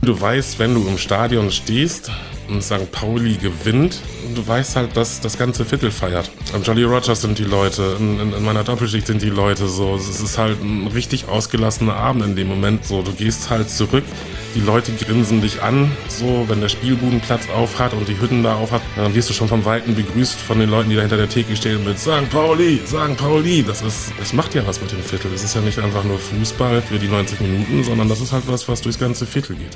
Du weißt, wenn du im Stadion stehst und St. Pauli gewinnt, du weißt halt, dass das ganze Viertel feiert. Am Jolly Rogers sind die Leute, in meiner Doppelschicht sind die Leute so. Es ist halt ein richtig ausgelassener Abend in dem Moment. So, du gehst halt zurück, die Leute grinsen dich an. So, wenn der Spielbudenplatz auf hat und die Hütten da auf hat, dann wirst du schon vom Weiten begrüßt von den Leuten, die da hinter der Theke stehen mit St. Pauli, St. Pauli. Das macht ja was mit dem Viertel. Das ist ja nicht einfach nur Fußball für die 90 Minuten, sondern das ist halt was durchs ganze Viertel geht.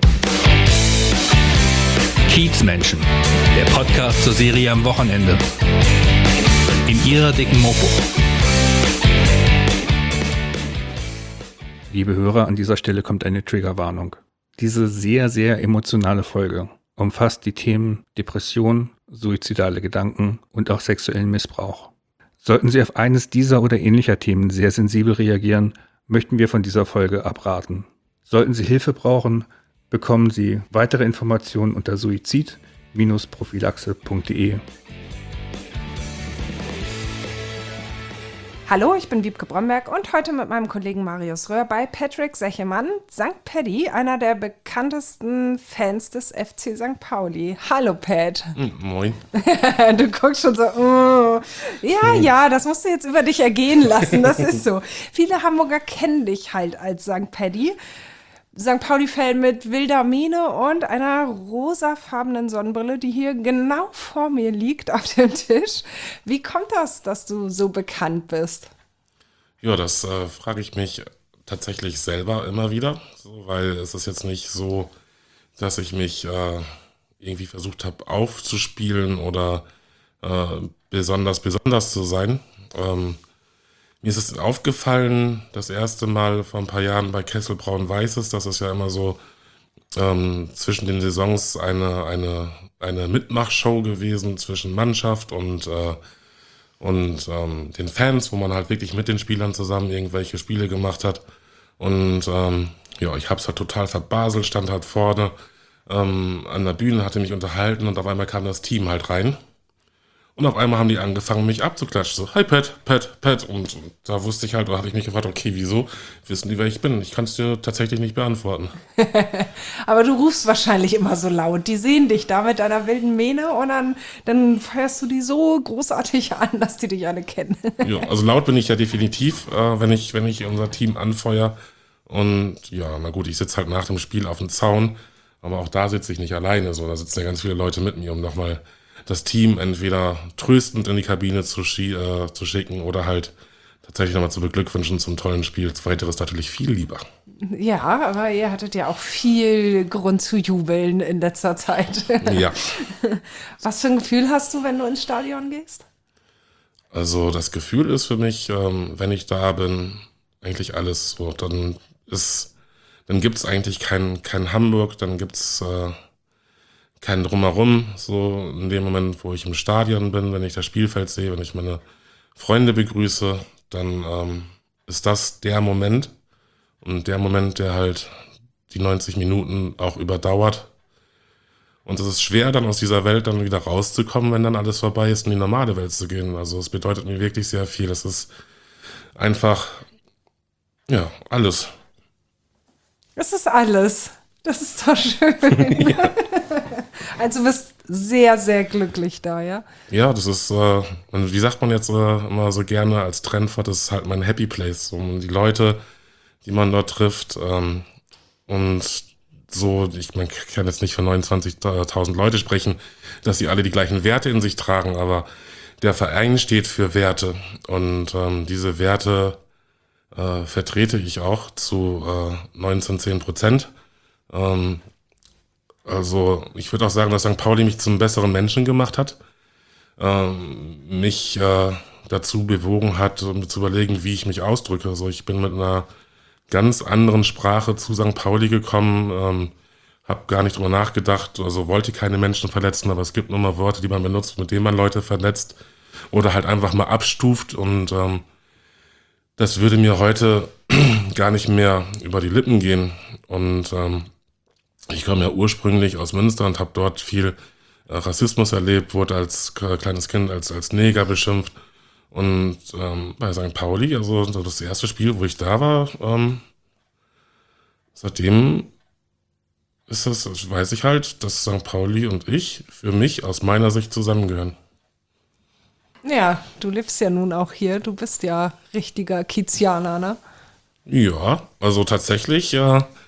Kiezmenschen, der Podcast zur Serie am Wochenende. In ihrer dicken Mopo. Liebe Hörer, an dieser Stelle kommt eine Triggerwarnung. Diese sehr, sehr emotionale Folge umfasst die Themen Depression, suizidale Gedanken und auch sexuellen Missbrauch. Sollten Sie auf eines dieser oder ähnlicher Themen sehr sensibel reagieren, möchten wir von dieser Folge abraten. Sollten Sie Hilfe brauchen, bekommen Sie weitere Informationen unter suizid-prophylaxe.de. Hallo, ich bin Wiebke Bromberg und heute mit meinem Kollegen Marius Röhr bei Patrick Sechemann, St. Paddy, einer der bekanntesten Fans des FC St. Pauli. Hallo, Pat. Moin. Du guckst schon so, ja, das musst du jetzt über dich ergehen lassen, das ist so. Viele Hamburger kennen dich halt als St. Paddy. St. Pauli-Fan mit wilder Miene und einer rosafarbenen Sonnenbrille, die hier genau vor mir liegt auf dem Tisch. Wie kommt das, dass du so bekannt bist? Ja, das frage ich mich tatsächlich selber immer wieder, so, weil es ist jetzt nicht so, dass ich mich irgendwie versucht habe aufzuspielen oder besonders zu sein. Mir ist es aufgefallen, das erste Mal vor ein paar Jahren bei Kessel Braun-Weißes, das ist ja immer so zwischen den Saisons eine Mitmachshow gewesen zwischen Mannschaft und den Fans, wo man halt wirklich mit den Spielern zusammen irgendwelche Spiele gemacht hat. Und ich hab's halt total verbaselt, stand halt vorne an der Bühne, hatte mich unterhalten und auf einmal kam das Team halt rein. Und auf einmal haben die angefangen, mich abzuklatschen. So, hi Pat. Und da wusste ich halt, oder habe ich mich gefragt, okay, wieso wissen die, wer ich bin? Ich kann es dir tatsächlich nicht beantworten. Aber du rufst wahrscheinlich immer so laut. Die sehen dich da mit deiner wilden Mähne und dann feuerst du die so großartig an, dass die dich alle kennen. Ja, also laut bin ich ja definitiv, wenn ich unser Team anfeuere. Und ja, na gut, ich sitze halt nach dem Spiel auf dem Zaun, aber auch da sitze ich nicht alleine. So, da sitzen ja ganz viele Leute mit mir, um nochmal das Team entweder tröstend in die Kabine zu schicken oder halt tatsächlich nochmal zu beglückwünschen zum tollen Spiel. Zweiteres natürlich viel lieber. Ja, aber ihr hattet ja auch viel Grund zu jubeln in letzter Zeit. Ja. Was für ein Gefühl hast du, wenn du ins Stadion gehst? Also das Gefühl ist für mich, wenn ich da bin, eigentlich alles so. Dann gibt es eigentlich kein Hamburg, dann gibt es kein Drumherum, so in dem Moment, wo ich im Stadion bin, wenn ich das Spielfeld sehe, wenn ich meine Freunde begrüße, dann ist das der Moment und der Moment, der halt die 90 Minuten auch überdauert. Und es ist schwer, dann aus dieser Welt dann wieder rauszukommen, wenn dann alles vorbei ist, in die normale Welt zu gehen. Also es bedeutet mir wirklich sehr viel. Es ist einfach, ja, alles. Es ist alles. Das ist doch schön. Ja. Also du bist sehr, sehr glücklich da, ja? Ja, das ist, wie sagt man jetzt immer so gerne als Trendwort, das ist halt mein Happy Place. Und die Leute, die man dort trifft und so, man kann jetzt nicht von 29.000 Leute sprechen, dass sie alle die gleichen Werte in sich tragen, aber der Verein steht für Werte und diese Werte vertrete ich auch zu 19-10%. Also ich würde auch sagen, dass St. Pauli mich zum besseren Menschen gemacht hat, mich dazu bewogen hat, um zu überlegen, wie ich mich ausdrücke. Also ich bin mit einer ganz anderen Sprache zu St. Pauli gekommen, habe gar nicht drüber nachgedacht, also wollte keine Menschen verletzen, aber es gibt nur mal Worte, die man benutzt, mit denen man Leute verletzt oder halt einfach mal abstuft und das würde mir heute gar nicht mehr über die Lippen gehen und ich komme ja ursprünglich aus Münster und habe dort viel Rassismus erlebt, wurde als kleines Kind als Neger beschimpft. Und bei St. Pauli, also das erste Spiel, wo ich da war, seitdem weiß ich halt, dass St. Pauli und ich für mich aus meiner Sicht zusammengehören. Ja, du lebst ja nun auch hier. Du bist ja richtiger Kiezianer, ne? Ja, also tatsächlich,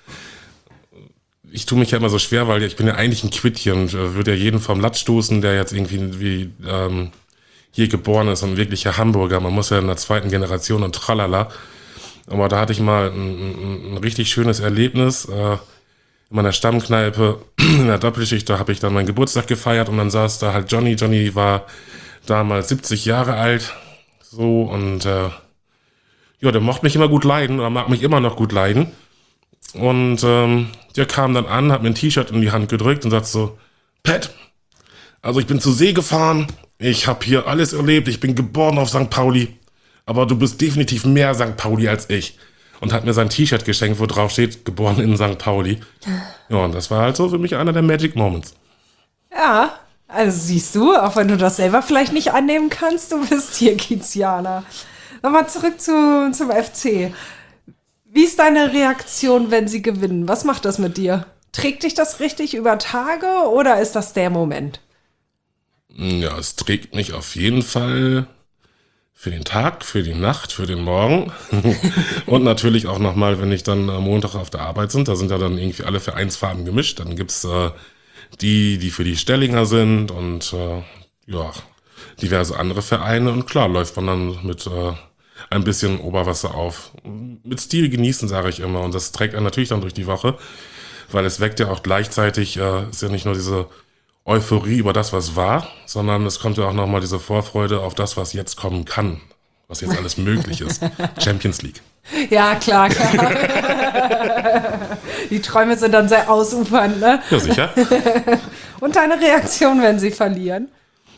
ich tue mich ja immer so schwer, weil ich bin ja eigentlich ein Quittchen und würde ja jeden vom Latz stoßen, der jetzt irgendwie hier geboren ist, ein wirklicher Hamburger. Man muss ja in der zweiten Generation und tralala. Aber da hatte ich mal ein richtig schönes Erlebnis in meiner Stammkneipe in der Doppelschicht. Da habe ich dann meinen Geburtstag gefeiert und dann saß da halt Johnny. Johnny war damals 70 Jahre alt. So und ja, der mochte mich immer gut leiden oder mag mich immer noch gut leiden. Und der kam dann an, hat mir ein T-Shirt in die Hand gedrückt und sagt so, Pat, also ich bin zur See gefahren, ich habe hier alles erlebt, ich bin geboren auf St. Pauli, aber du bist definitiv mehr St. Pauli als ich. Und hat mir sein T-Shirt geschenkt, wo drauf steht, geboren in St. Pauli. Ja, und das war halt so für mich einer der Magic Moments. Ja, also siehst du, auch wenn du das selber vielleicht nicht annehmen kannst, du bist hier Kiezianer. Nochmal zurück zum FC. Wie ist deine Reaktion, wenn sie gewinnen? Was macht das mit dir? Trägt dich das richtig über Tage oder ist das der Moment? Ja, es trägt mich auf jeden Fall für den Tag, für die Nacht, für den Morgen. Und natürlich auch nochmal, wenn ich dann am Montag auf der Arbeit sind, da sind ja dann irgendwie alle Vereinsfarben gemischt. Dann gibt's die für die Stellinger sind und ja, diverse andere Vereine. Und klar, läuft man dann mit ein bisschen Oberwasser auf. Mit Stil genießen, sage ich immer. Und das trägt einen natürlich dann durch die Woche, weil es weckt ja auch gleichzeitig, ist ja nicht nur diese Euphorie über das, was war, sondern es kommt ja auch nochmal diese Vorfreude auf das, was jetzt kommen kann, was jetzt alles möglich ist. Champions League. Ja, klar. Die Träume sind dann sehr ausufernd, ne? Ja, sicher. Und deine Reaktion, wenn sie verlieren?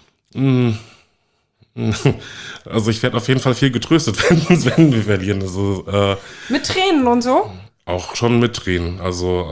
Also ich werde auf jeden Fall viel getröstet, wenn wir verlieren. Also, mit Tränen und so? Auch schon mit Tränen. Also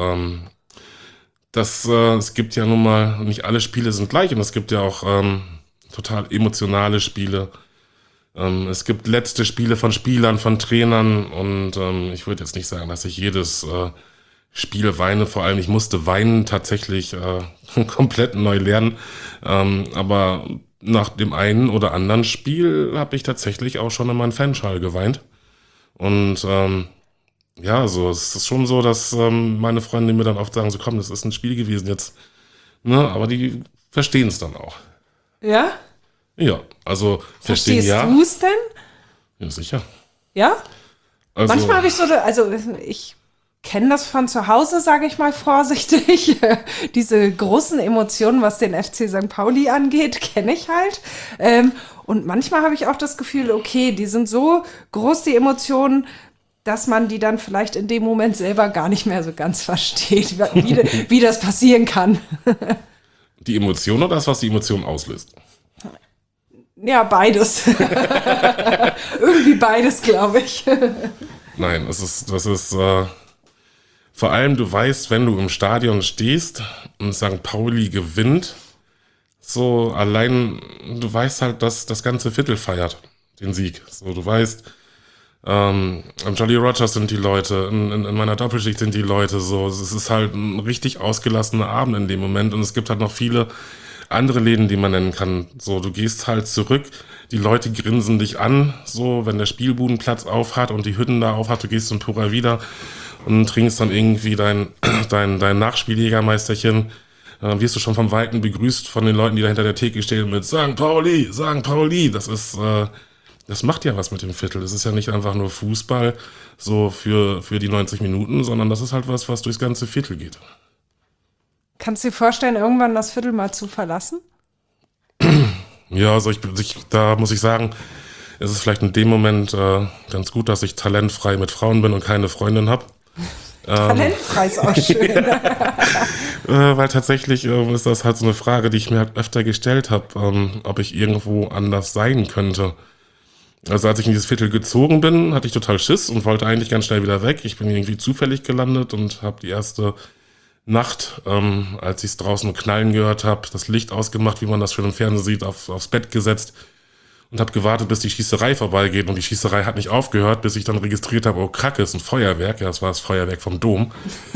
es gibt ja nun mal, nicht alle Spiele sind gleich und es gibt ja auch total emotionale Spiele. Es gibt letzte Spiele von Spielern, von Trainern und ich würde jetzt nicht sagen, dass ich jedes Spiel weine. Vor allem, ich musste weinen tatsächlich komplett neu lernen. Aber nach dem einen oder anderen Spiel habe ich tatsächlich auch schon in meinen Fanschal geweint. Und ja, so, es ist schon so, dass meine Freunde mir dann oft sagen, so komm, das ist ein Spiel gewesen jetzt. Ne? Aber die verstehen es dann auch. Ja? Ja, also verstehen ja. Verstehst du es denn? Ja, sicher. Ja? Also, Manchmal habe ich so, also ich kenne das von zu Hause, sage ich mal vorsichtig. Diese großen Emotionen, was den FC St. Pauli angeht, kenne ich halt. Und manchmal habe ich auch das Gefühl, okay, die sind so groß, die Emotionen, dass man die dann vielleicht in dem Moment selber gar nicht mehr so ganz versteht, wie das passieren kann. Die Emotion oder das, was die Emotion auslöst? Ja, beides. Irgendwie beides, glaube ich. Nein, das ist vor allem, du weißt, wenn du im Stadion stehst und St. Pauli gewinnt, so allein, du weißt halt, dass das ganze Viertel feiert, den Sieg. So, du weißt, am Jolly Rogers sind die Leute, in meiner Doppelschicht sind die Leute, so, es ist halt ein richtig ausgelassener Abend in dem Moment und es gibt halt noch viele andere Läden, die man nennen kann. So, du gehst halt zurück, die Leute grinsen dich an, so, wenn der Spielbudenplatz aufhat und die Hütten da aufhat, du gehst zum Pura wieder und trinkst dann irgendwie dein Nachspieljägermeisterchen, wirst du schon vom Weiten begrüßt von den Leuten, die da hinter der Theke stehen mit St. Pauli, das ist, das macht ja was mit dem Viertel. Das ist ja nicht einfach nur Fußball so für die 90 Minuten, sondern das ist halt was durchs ganze Viertel geht. Kannst du dir vorstellen, irgendwann das Viertel mal zu verlassen? Ja, also da muss ich sagen, es ist vielleicht in dem Moment ganz gut, dass ich talentfrei mit Frauen bin und keine Freundin habe. Talentfrei ist auch schön. Weil tatsächlich ist das halt so eine Frage, die ich mir halt öfter gestellt habe, ob ich irgendwo anders sein könnte. Also als ich in dieses Viertel gezogen bin, hatte ich total Schiss und wollte eigentlich ganz schnell wieder weg. Ich bin irgendwie zufällig gelandet und habe die erste Nacht, als ich es draußen knallen gehört habe, das Licht ausgemacht, wie man das schon im Fernsehen sieht, aufs Bett gesetzt und habe gewartet, bis die Schießerei vorbeigeht. Und die Schießerei hat nicht aufgehört, bis ich dann registriert habe, oh Kacke, ist ein Feuerwerk. Ja, das war das Feuerwerk vom Dom.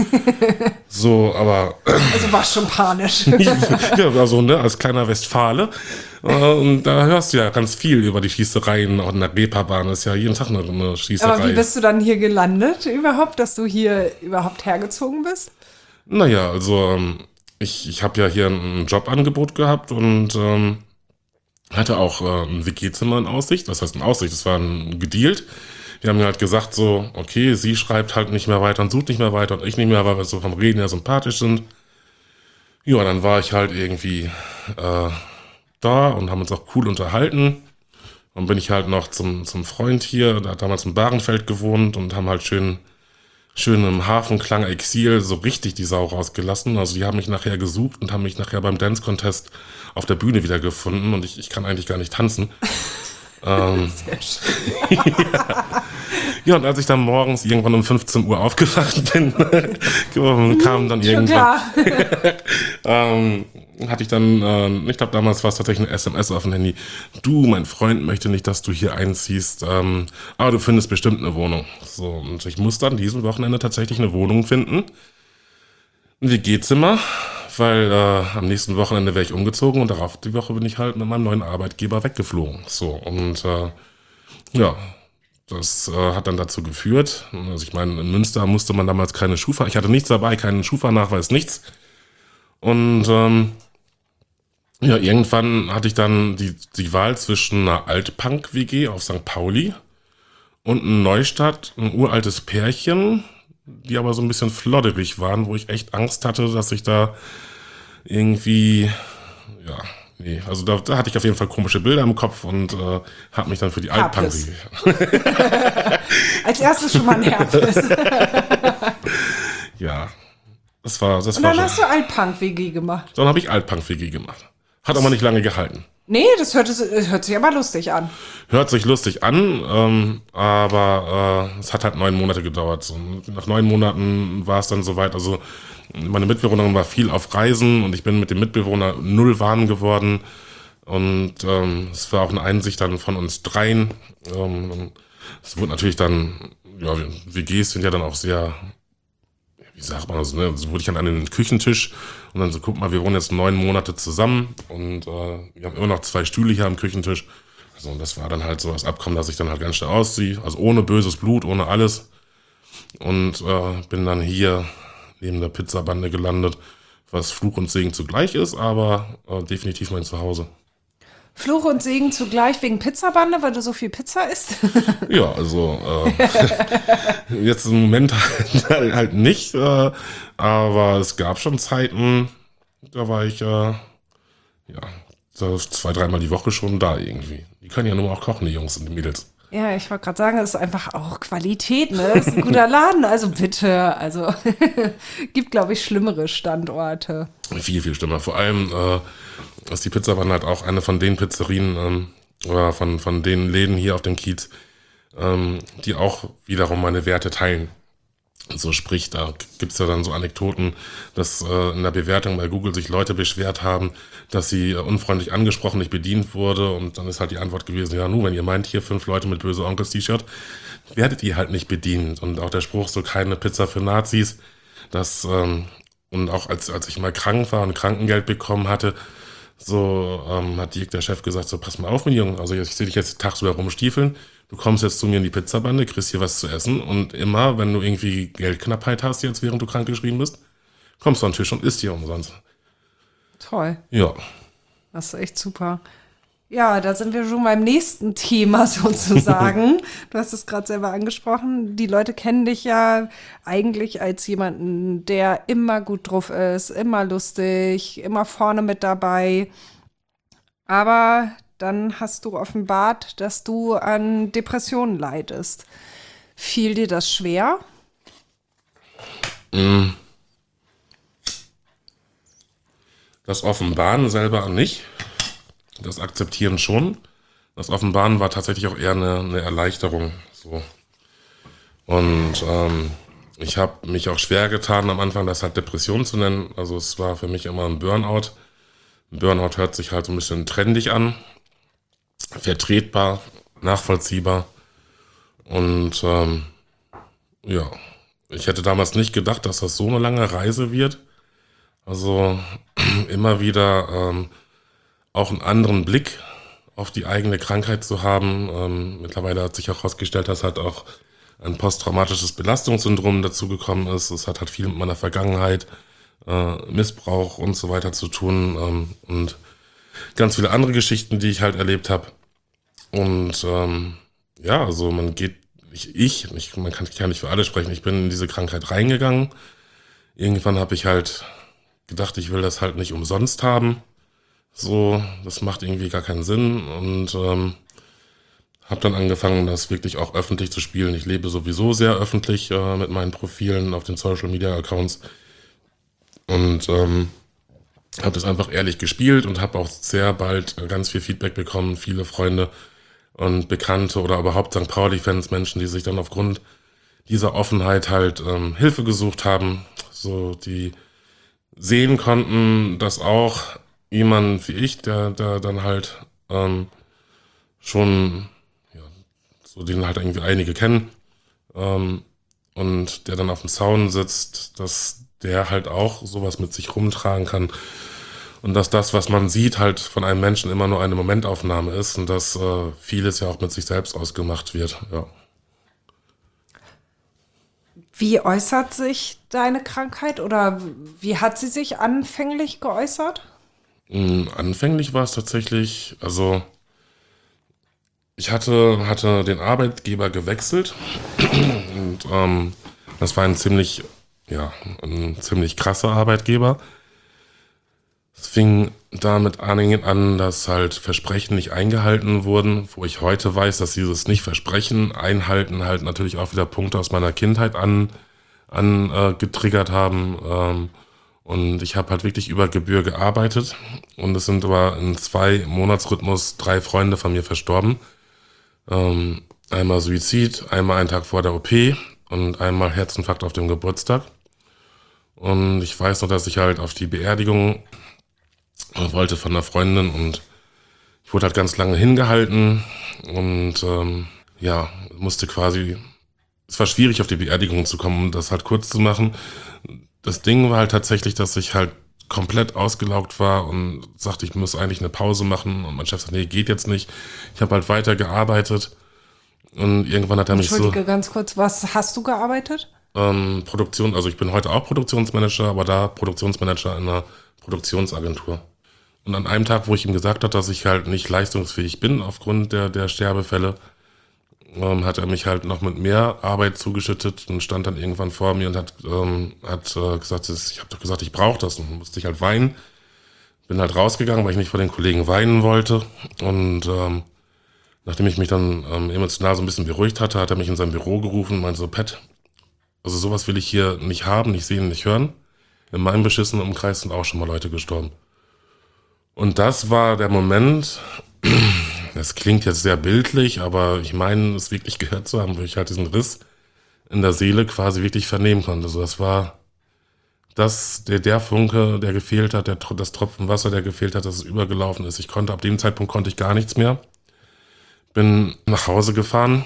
So, aber... Also war schon panisch. Ja, also, ne, als kleiner Westfale. Und da hörst du ja ganz viel über die Schießereien. Auch in der Reeperbahn ist ja jeden Tag eine Schießerei. Aber wie bist du dann hier gelandet überhaupt, dass du hier überhaupt hergezogen bist? Naja, also ich habe ja hier ein Jobangebot gehabt und hatte auch ein WG-Zimmer in Aussicht. Was heißt in Aussicht? Das war gedealt. Wir haben mir halt gesagt so, okay, sie schreibt halt nicht mehr weiter und sucht nicht mehr weiter und ich nicht mehr, weil wir so vom Reden her sympathisch sind. Ja, dann war ich halt irgendwie da und haben uns auch cool unterhalten. Dann bin ich halt noch zum Freund hier, der hat damals in Bahrenfeld gewohnt und haben halt schön im Hafenklang Exil so richtig die Sau rausgelassen. Also die haben mich nachher gesucht und haben mich nachher beim Dance Contest auf der Bühne wieder gefunden und ich kann eigentlich gar nicht tanzen. Sehr schön. Ja, und als ich dann morgens irgendwann um 15 Uhr aufgewacht bin, kam dann irgendwann, hatte ich dann, ich glaube damals war es tatsächlich eine SMS auf dem Handy. Du, mein Freund möchte nicht, dass du hier einziehst, aber du findest bestimmt eine Wohnung. So, und ich muss dann diesem Wochenende tatsächlich eine Wohnung finden. Ein WG-Zimmer, weil am nächsten Wochenende wäre ich umgezogen und darauf die Woche bin ich halt mit meinem neuen Arbeitgeber weggeflogen. So, und ja, das hat dann dazu geführt, also ich meine, in Münster musste man damals keine Schufa, ich hatte nichts dabei, keinen Schufa-Nachweis, nichts. Und ja, irgendwann hatte ich dann die Wahl zwischen einer Altpunk-WG auf St. Pauli und in Neustadt, ein uraltes Pärchen, die aber so ein bisschen flodderig waren, wo ich echt Angst hatte, dass ich da irgendwie, ja, nee, also da hatte ich auf jeden Fall komische Bilder im Kopf und habe mich dann für die Altpunk-WG. Als erstes schon mal ein Herpes. Ja, das war Und dann schon. hast du Altpunk-WG gemacht. Dann habe ich Altpunk-WG gemacht. Hat aber nicht lange gehalten. Nee, das hört sich aber lustig an. Hört sich lustig an, aber es hat halt 9 Monate gedauert. So. Nach 9 Monaten war es dann soweit. Also meine Mitbewohnerin war viel auf Reisen und ich bin mit dem Mitbewohner null warm geworden. Und es war auch eine Einsicht dann von uns dreien. Es wurde natürlich dann, ja, WGs sind ja dann auch sehr, wie sagt man das, ne? So wurde ich dann an den Küchentisch und dann so, guck mal, wir wohnen jetzt 9 Monate zusammen und wir haben immer noch 2 Stühle hier am Küchentisch. Also und das war dann halt so das Abkommen, dass ich dann halt ganz schnell ausziehe, also ohne böses Blut, ohne alles. Und bin dann hier neben der Pizzabande gelandet, was Fluch und Segen zugleich ist, aber definitiv mein Zuhause. Fluch und Segen zugleich wegen Pizzabande, weil du so viel Pizza isst? Ja, also jetzt im Moment halt nicht, aber es gab schon Zeiten, da war ich ja so 2-3 Mal die Woche schon da irgendwie. Die können ja nur auch kochen, die Jungs und die Mädels. Ja, ich wollte gerade sagen, das ist einfach auch Qualität, ne? Das ist ein guter Laden, also bitte. Also gibt, glaube ich, schlimmere Standorte. Viel, viel schlimmer. Vor allem ist die Pizzabande halt auch eine von den Pizzerien oder von den Läden hier auf dem Kiez, die auch wiederum meine Werte teilen. So sprich, da gibt's ja dann so Anekdoten, dass in der Bewertung bei Google sich Leute beschwert haben, dass sie unfreundlich angesprochen, nicht bedient wurde. Und dann ist halt die Antwort gewesen, ja, nur wenn ihr meint, hier 5 Leute mit böse Onkels-T-Shirt, werdet ihr halt nicht bedient. Und auch der Spruch, so keine Pizza für Nazis, das und auch als ich mal krank war und Krankengeld bekommen hatte, so hat Dirk, der Chef, gesagt, so pass mal auf, mein Junge, also ich sehe dich jetzt tagsüber rumstiefeln, du kommst jetzt zu mir in die Pizzabande, kriegst hier was zu essen und immer, wenn du irgendwie Geldknappheit hast jetzt, während du krankgeschrieben bist, kommst du an den Tisch und isst hier umsonst. Toll. Ja. Das ist echt super. Ja, da sind wir schon beim nächsten Thema sozusagen. Du hast es gerade selber angesprochen. Die Leute kennen dich ja eigentlich als jemanden, der immer gut drauf ist, immer lustig, immer vorne mit dabei. Aber dann hast du offenbart, dass du an Depressionen leidest. Fiel dir das schwer? Das Offenbaren selber nicht. Das Akzeptieren schon. Das Offenbaren war tatsächlich auch eher eine Erleichterung. So. Und ich habe mich auch schwer getan, am Anfang das halt Depression zu nennen. Also es war für mich immer ein Burnout. Ein Burnout hört sich halt so ein bisschen trendig an. vertretbar, nachvollziehbar. Und ja, ich hätte damals nicht gedacht, dass das so eine lange Reise wird. Also immer wieder auch einen anderen Blick auf die eigene Krankheit zu haben. Mittlerweile hat sich auch herausgestellt, dass halt auch ein posttraumatisches Belastungssyndrom dazugekommen ist. Es hat halt viel mit meiner Vergangenheit, Missbrauch und so weiter zu tun und ganz viele andere Geschichten, die ich halt erlebt habe. Und ja, also man geht, man kann nicht für alle sprechen, ich bin in diese Krankheit reingegangen. Irgendwann habe ich halt gedacht, ich will das halt nicht umsonst haben. So, das macht irgendwie gar keinen Sinn und habe dann angefangen, das wirklich auch öffentlich zu spielen. Ich lebe sowieso sehr öffentlich mit meinen Profilen auf den Social Media Accounts und habe das einfach ehrlich gespielt und habe auch sehr bald ganz viel Feedback bekommen, viele Freunde und Bekannte oder überhaupt St. Pauli-Fans, Menschen, die sich dann aufgrund dieser Offenheit halt Hilfe gesucht haben, so die sehen konnten, dass auch jemand wie ich, der dann halt schon, ja, so den halt irgendwie einige kennen und der dann auf dem Zaun sitzt, dass der halt auch sowas mit sich rumtragen kann und dass das, was man sieht, halt von einem Menschen immer nur eine Momentaufnahme ist und dass vieles ja auch mit sich selbst ausgemacht wird, ja. Wie äußert sich deine Krankheit oder wie hat sie sich anfänglich geäußert? Anfänglich war es tatsächlich, also ich hatte den Arbeitgeber gewechselt und das war ein ziemlich krasser Arbeitgeber. Es fing damit an, dass halt Versprechen nicht eingehalten wurden, wo ich heute weiß, dass dieses Nicht-Versprechen einhalten halt natürlich auch wieder Punkte aus meiner Kindheit getriggert haben. Und ich habe halt wirklich über Gebühr gearbeitet und es sind aber in 2-Monats-Rhythmus 3 Freunde von mir verstorben. Einmal Suizid, einmal einen Tag vor der OP und einmal Herzinfarkt auf dem Geburtstag. Und ich weiß noch, dass ich halt auf die Beerdigung wollte von einer Freundin und ich wurde halt ganz lange hingehalten und musste quasi, es war schwierig auf die Beerdigung zu kommen, um das halt kurz zu machen. Das Ding war halt tatsächlich, dass ich halt komplett ausgelaugt war und sagte, ich muss eigentlich eine Pause machen und mein Chef sagt, nee, geht jetzt nicht. Ich habe halt weiter gearbeitet und irgendwann hat er mich so... Entschuldige ganz kurz, was hast du gearbeitet? Produktion, also ich bin heute auch Produktionsmanager, aber da Produktionsmanager in einer Produktionsagentur. Und an einem Tag, wo ich ihm gesagt habe, dass ich halt nicht leistungsfähig bin aufgrund der Sterbefälle, hat er mich halt noch mit mehr Arbeit zugeschüttet und stand dann irgendwann vor mir und hat gesagt, ich habe doch gesagt, ich brauche das, und dann musste ich halt weinen. Bin halt rausgegangen, weil ich nicht vor den Kollegen weinen wollte und nachdem ich mich dann emotional so ein bisschen beruhigt hatte, hat er mich in sein Büro gerufen und meinte so, Pat, also sowas will ich hier nicht haben, nicht sehen, nicht hören. In meinem beschissenen Umkreis sind auch schon mal Leute gestorben. Und das war der Moment, das klingt jetzt sehr bildlich, aber ich meine, es wirklich gehört zu haben, wo ich halt diesen Riss in der Seele quasi wirklich vernehmen konnte. Also das war der Funke, der gefehlt hat, das Tropfen Wasser, der gefehlt hat, dass es übergelaufen ist. Ab dem Zeitpunkt konnte ich gar nichts mehr. Bin nach Hause gefahren.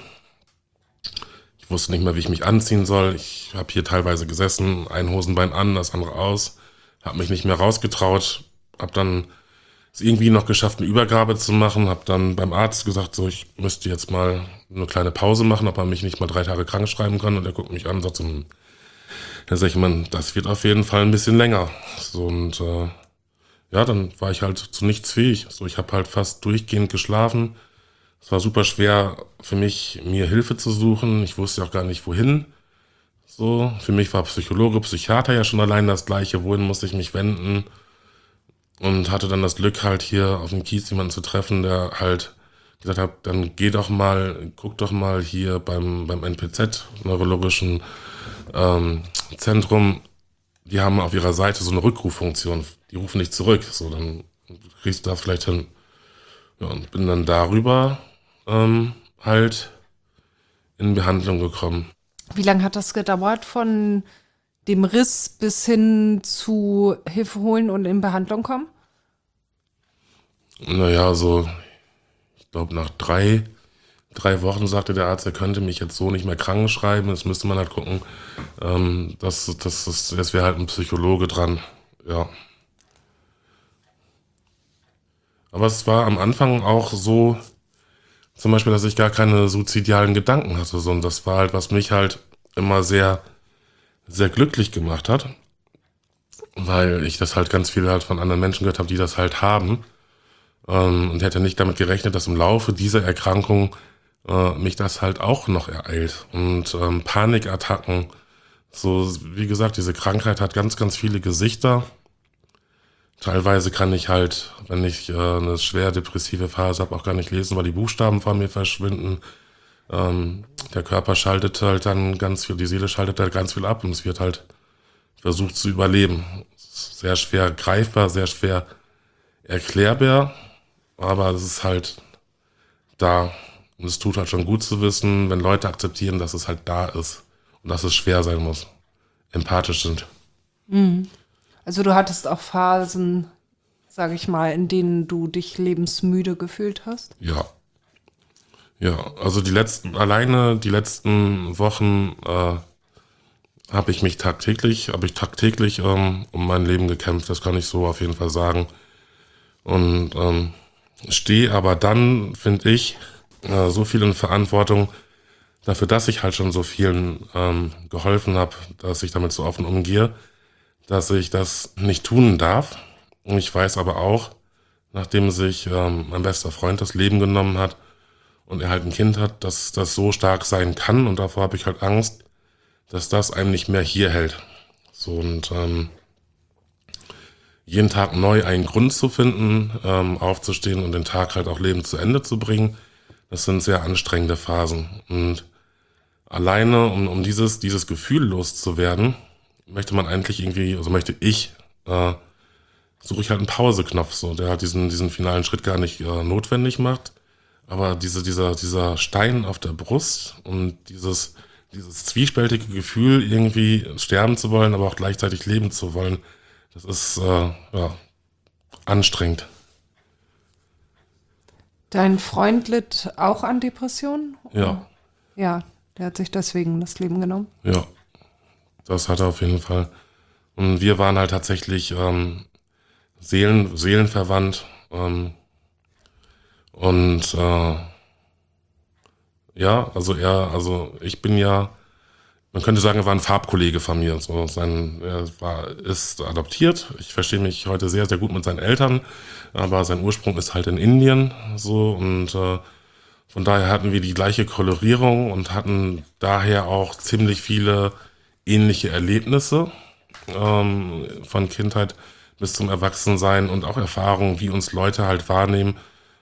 Ich wusste nicht mehr, wie ich mich anziehen soll. Ich habe hier teilweise gesessen, ein Hosenbein an, das andere aus. Habe mich nicht mehr rausgetraut. Habe dann es irgendwie noch geschafft, eine Übergabe zu machen. Habe dann beim Arzt gesagt, so, ich müsste jetzt mal eine kleine Pause machen, ob er mich nicht mal 3 Tage krank schreiben kann. Und er guckt mich an und sagt so, dann sag ich, man, das wird auf jeden Fall ein bisschen länger. So, und dann war ich halt zu nichts fähig. So, ich habe halt fast durchgehend geschlafen. Es war super schwer für mich, mir Hilfe zu suchen. Ich wusste auch gar nicht, wohin. So, für mich war Psychologe, Psychiater ja schon allein das Gleiche. Wohin musste ich mich wenden? Und hatte dann das Glück, halt hier auf dem Kiez jemanden zu treffen, der halt gesagt hat, dann guck doch mal hier beim NPZ, neurologischen Zentrum. Die haben auf ihrer Seite so eine Rückruffunktion. Die rufen dich zurück. So, dann kriegst du das vielleicht hin. Ja, und bin dann darüber halt in Behandlung gekommen. Wie lange hat das gedauert von dem Riss bis hin zu Hilfe holen und in Behandlung kommen? Naja, so, ich glaube, nach drei Wochen sagte der Arzt, er könnte mich jetzt so nicht mehr krank schreiben. Jetzt müsste man halt gucken, das wäre halt ein Psychologe dran. Ja. Aber es war am Anfang auch so, zum Beispiel, dass ich gar keine suizidialen Gedanken hatte. Und das war halt, was mich halt immer sehr, sehr glücklich gemacht hat. Weil ich das halt ganz viel halt von anderen Menschen gehört habe, die das halt haben. Und hätte nicht damit gerechnet, dass im Laufe dieser Erkrankung mich das halt auch noch ereilt. Und Panikattacken, so wie gesagt, diese Krankheit hat ganz, ganz viele Gesichter. Teilweise kann ich halt, wenn ich eine schwer depressive Phase habe, auch gar nicht lesen, weil die Buchstaben von mir verschwinden. Der Körper schaltet halt dann ganz viel, die Seele schaltet halt ganz viel ab und es wird halt versucht zu überleben. Sehr schwer greifbar, sehr schwer erklärbar, aber es ist halt da. Und es tut halt schon gut zu wissen, wenn Leute akzeptieren, dass es halt da ist und dass es schwer sein muss, empathisch sind. Also du hattest auch Phasen, sage ich mal, in denen du dich lebensmüde gefühlt hast? Ja. Ja, also die letzten Wochen habe ich tagtäglich um mein Leben gekämpft, das kann ich so auf jeden Fall sagen. Und stehe aber dann, finde ich, so viel in Verantwortung dafür, dass ich halt schon so vielen geholfen habe, dass ich damit so offen umgehe, dass ich das nicht tun darf. Und ich weiß aber auch, nachdem sich mein bester Freund das Leben genommen hat und er halt ein Kind hat, dass das so stark sein kann. Und davor habe ich halt Angst, dass das einem nicht mehr hier hält. So und jeden Tag neu einen Grund zu finden, aufzustehen und den Tag halt auch lebend zu Ende zu bringen, das sind sehr anstrengende Phasen. Und alleine, um dieses Gefühl loszuwerden, möchte ich, suche ich halt einen Pauseknopf, so, der halt diesen finalen Schritt gar nicht notwendig macht. Aber dieser Stein auf der Brust und dieses zwiespältige Gefühl, irgendwie sterben zu wollen, aber auch gleichzeitig leben zu wollen, das ist anstrengend. Dein Freund litt auch an Depressionen? Ja. Ja, der hat sich deswegen das Leben genommen. Ja, das hat er auf jeden Fall. Und wir waren halt tatsächlich seelenverwandt. Ich bin ja, man könnte sagen, er war ein Farbkollege von mir. So, ist adoptiert. Ich verstehe mich heute sehr, sehr gut mit seinen Eltern, aber sein Ursprung ist halt in Indien. So, und von daher hatten wir die gleiche Kolorierung und hatten daher auch ziemlich viele ähnliche Erlebnisse von Kindheit bis zum Erwachsensein und auch Erfahrungen, wie uns Leute halt wahrnehmen,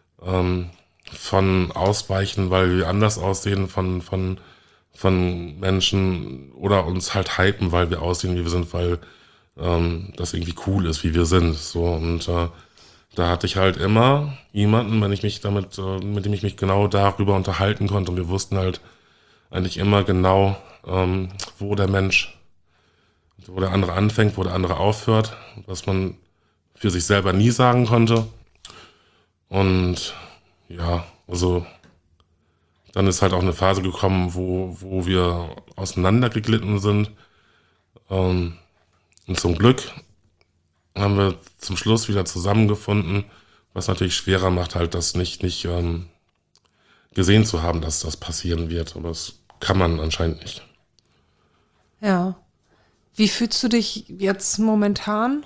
von Ausweichen, weil wir anders aussehen, von Menschen oder uns halt hypen, weil wir aussehen, wie wir sind, weil das irgendwie cool ist, wie wir sind. So, und da hatte ich halt immer jemanden, mit dem ich mich genau darüber unterhalten konnte. Und wir wussten halt eigentlich immer genau, wo der andere anfängt, wo der andere aufhört, was man für sich selber nie sagen konnte. Und ja, also dann ist halt auch eine Phase gekommen, wo wir auseinandergeglitten sind. Und zum Glück haben wir zum Schluss wieder zusammengefunden, was natürlich schwerer macht, halt das nicht gesehen zu haben, dass das passieren wird. Aber das kann man anscheinend nicht. Ja. Wie fühlst du dich jetzt momentan?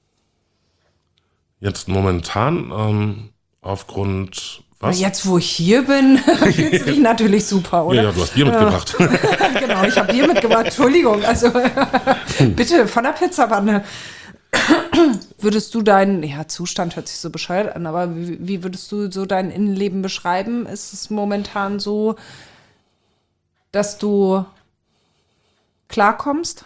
Jetzt momentan aufgrund was? Na, jetzt, wo ich hier bin, fühlst du dich natürlich super, oder? Ja, du hast Bier mitgebracht. Genau, ich habe Bier mitgebracht. Entschuldigung, also bitte von der Pizzawanne. Würdest du deinen, Zustand hört sich so bescheuert an, aber wie würdest du so dein Innenleben beschreiben? Ist es momentan so, dass du klarkommst?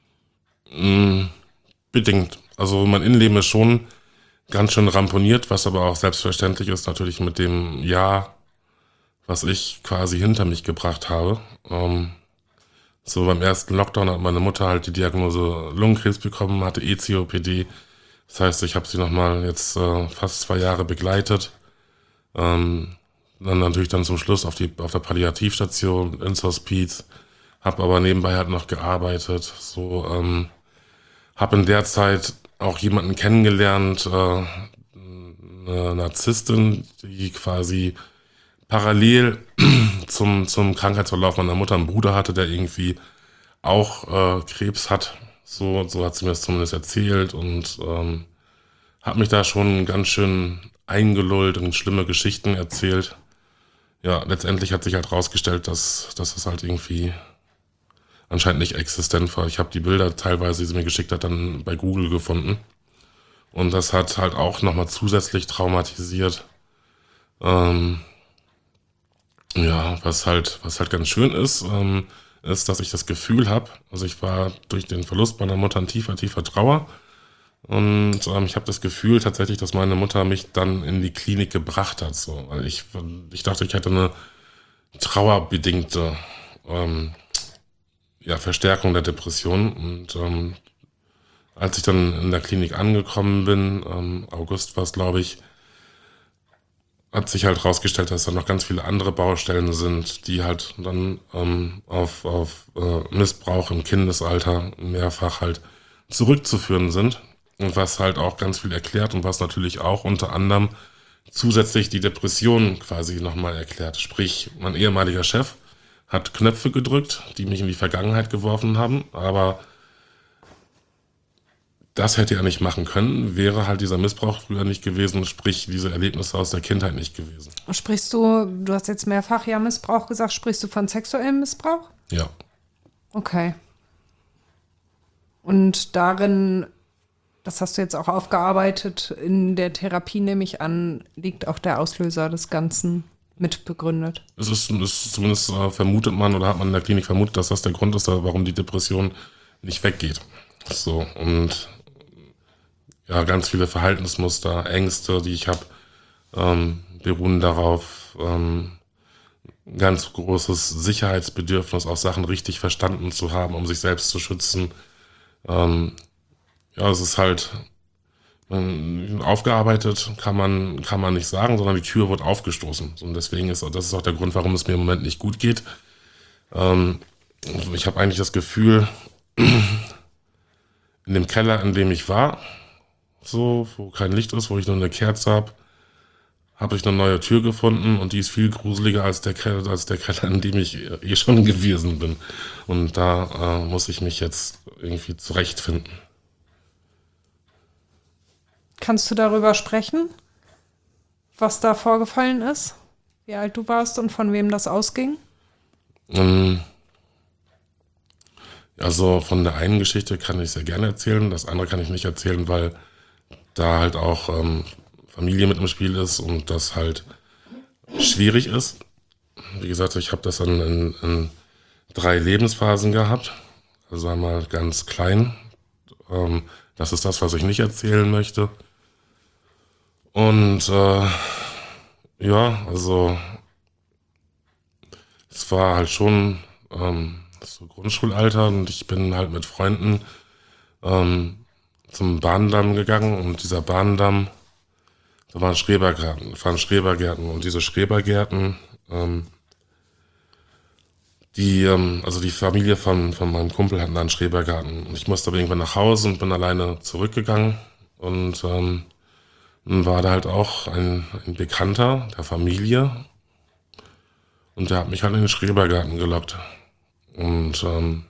Bedingt. Also mein Innenleben ist schon ganz schön ramponiert, was aber auch selbstverständlich ist, natürlich mit dem Jahr, was ich quasi hinter mich gebracht habe. So beim ersten Lockdown hat meine Mutter halt die Diagnose Lungenkrebs bekommen, hatte COPD. Das heißt, ich habe sie nochmal jetzt fast 2 Jahre begleitet. dann natürlich dann zum Schluss auf der Palliativstation ins Hospiz, habe aber nebenbei halt noch gearbeitet, so, habe in der Zeit auch jemanden kennengelernt, eine Narzisstin, die quasi parallel zum Krankheitsverlauf meiner Mutter einen Bruder hatte, der irgendwie auch Krebs hat. So hat sie mir das zumindest erzählt und hat mich da schon ganz schön eingelullt und schlimme Geschichten erzählt. Ja, letztendlich hat sich halt rausgestellt, dass das halt irgendwie anscheinend nicht existent war. Ich habe die Bilder teilweise, die sie mir geschickt hat, dann bei Google gefunden. Und das hat halt auch nochmal zusätzlich traumatisiert. Ja, was halt ganz schön ist, ist, dass ich das Gefühl habe, also ich war durch den Verlust meiner Mutter in tiefer Trauer. Und ich habe das Gefühl tatsächlich, dass meine Mutter mich dann in die Klinik gebracht hat. So. Weil ich dachte, ich hätte eine trauerbedingte Verstärkung der Depression. Und als ich dann in der Klinik angekommen bin, August war es, glaube ich, hat sich halt rausgestellt, dass da noch ganz viele andere Baustellen sind, die halt dann auf Missbrauch im Kindesalter mehrfach halt zurückzuführen sind. Und was halt auch ganz viel erklärt und was natürlich auch unter anderem zusätzlich die Depression quasi nochmal erklärt. Sprich, mein ehemaliger Chef hat Knöpfe gedrückt, die mich in die Vergangenheit geworfen haben, aber das hätte er nicht machen können, wäre halt dieser Missbrauch früher nicht gewesen, sprich diese Erlebnisse aus der Kindheit nicht gewesen. Du hast jetzt mehrfach ja Missbrauch gesagt, sprichst du von sexuellem Missbrauch? Ja. Okay. Und darin, das hast du jetzt auch aufgearbeitet, in der Therapie nehme ich an, liegt auch der Auslöser des Ganzen mit begründet. Es ist zumindest vermutet man oder hat man in der Klinik vermutet, dass das der Grund ist, warum die Depression nicht weggeht. So, und ja, ganz viele Verhaltensmuster, Ängste, die ich habe, beruhen darauf, ganz großes Sicherheitsbedürfnis, auch Sachen richtig verstanden zu haben, um sich selbst zu schützen. Es ist halt aufgearbeitet, kann man nicht sagen, sondern die Tür wird aufgestoßen. Und deswegen das ist auch der Grund, warum es mir im Moment nicht gut geht. Ich habe eigentlich das Gefühl, in dem Keller, in dem ich war, so, wo kein Licht ist, wo ich nur eine Kerze habe ich eine neue Tür gefunden und die ist viel gruseliger als der Keller, in dem ich schon gewesen bin. Und da muss ich mich jetzt irgendwie zurechtfinden. Kannst du darüber sprechen, was da vorgefallen ist? Wie alt du warst und von wem das ausging? Also von der einen Geschichte kann ich sehr gerne erzählen, das andere kann ich nicht erzählen, weil da halt auch Familie mit im Spiel ist und das halt schwierig ist. Wie gesagt, ich habe das dann in 3 Lebensphasen gehabt. Also einmal ganz klein. Das ist das, was ich nicht erzählen möchte. Und also es war halt schon so Grundschulalter und ich bin halt mit Freunden zum Bahndamm gegangen und dieser Bahndamm, da waren Schrebergärten und diese Schrebergärten, die Familie von meinem Kumpel hatten da einen Schrebergarten und ich musste aber irgendwann nach Hause und bin alleine zurückgegangen und dann war da halt auch ein Bekannter der Familie und der hat mich halt in den Schrebergarten gelockt und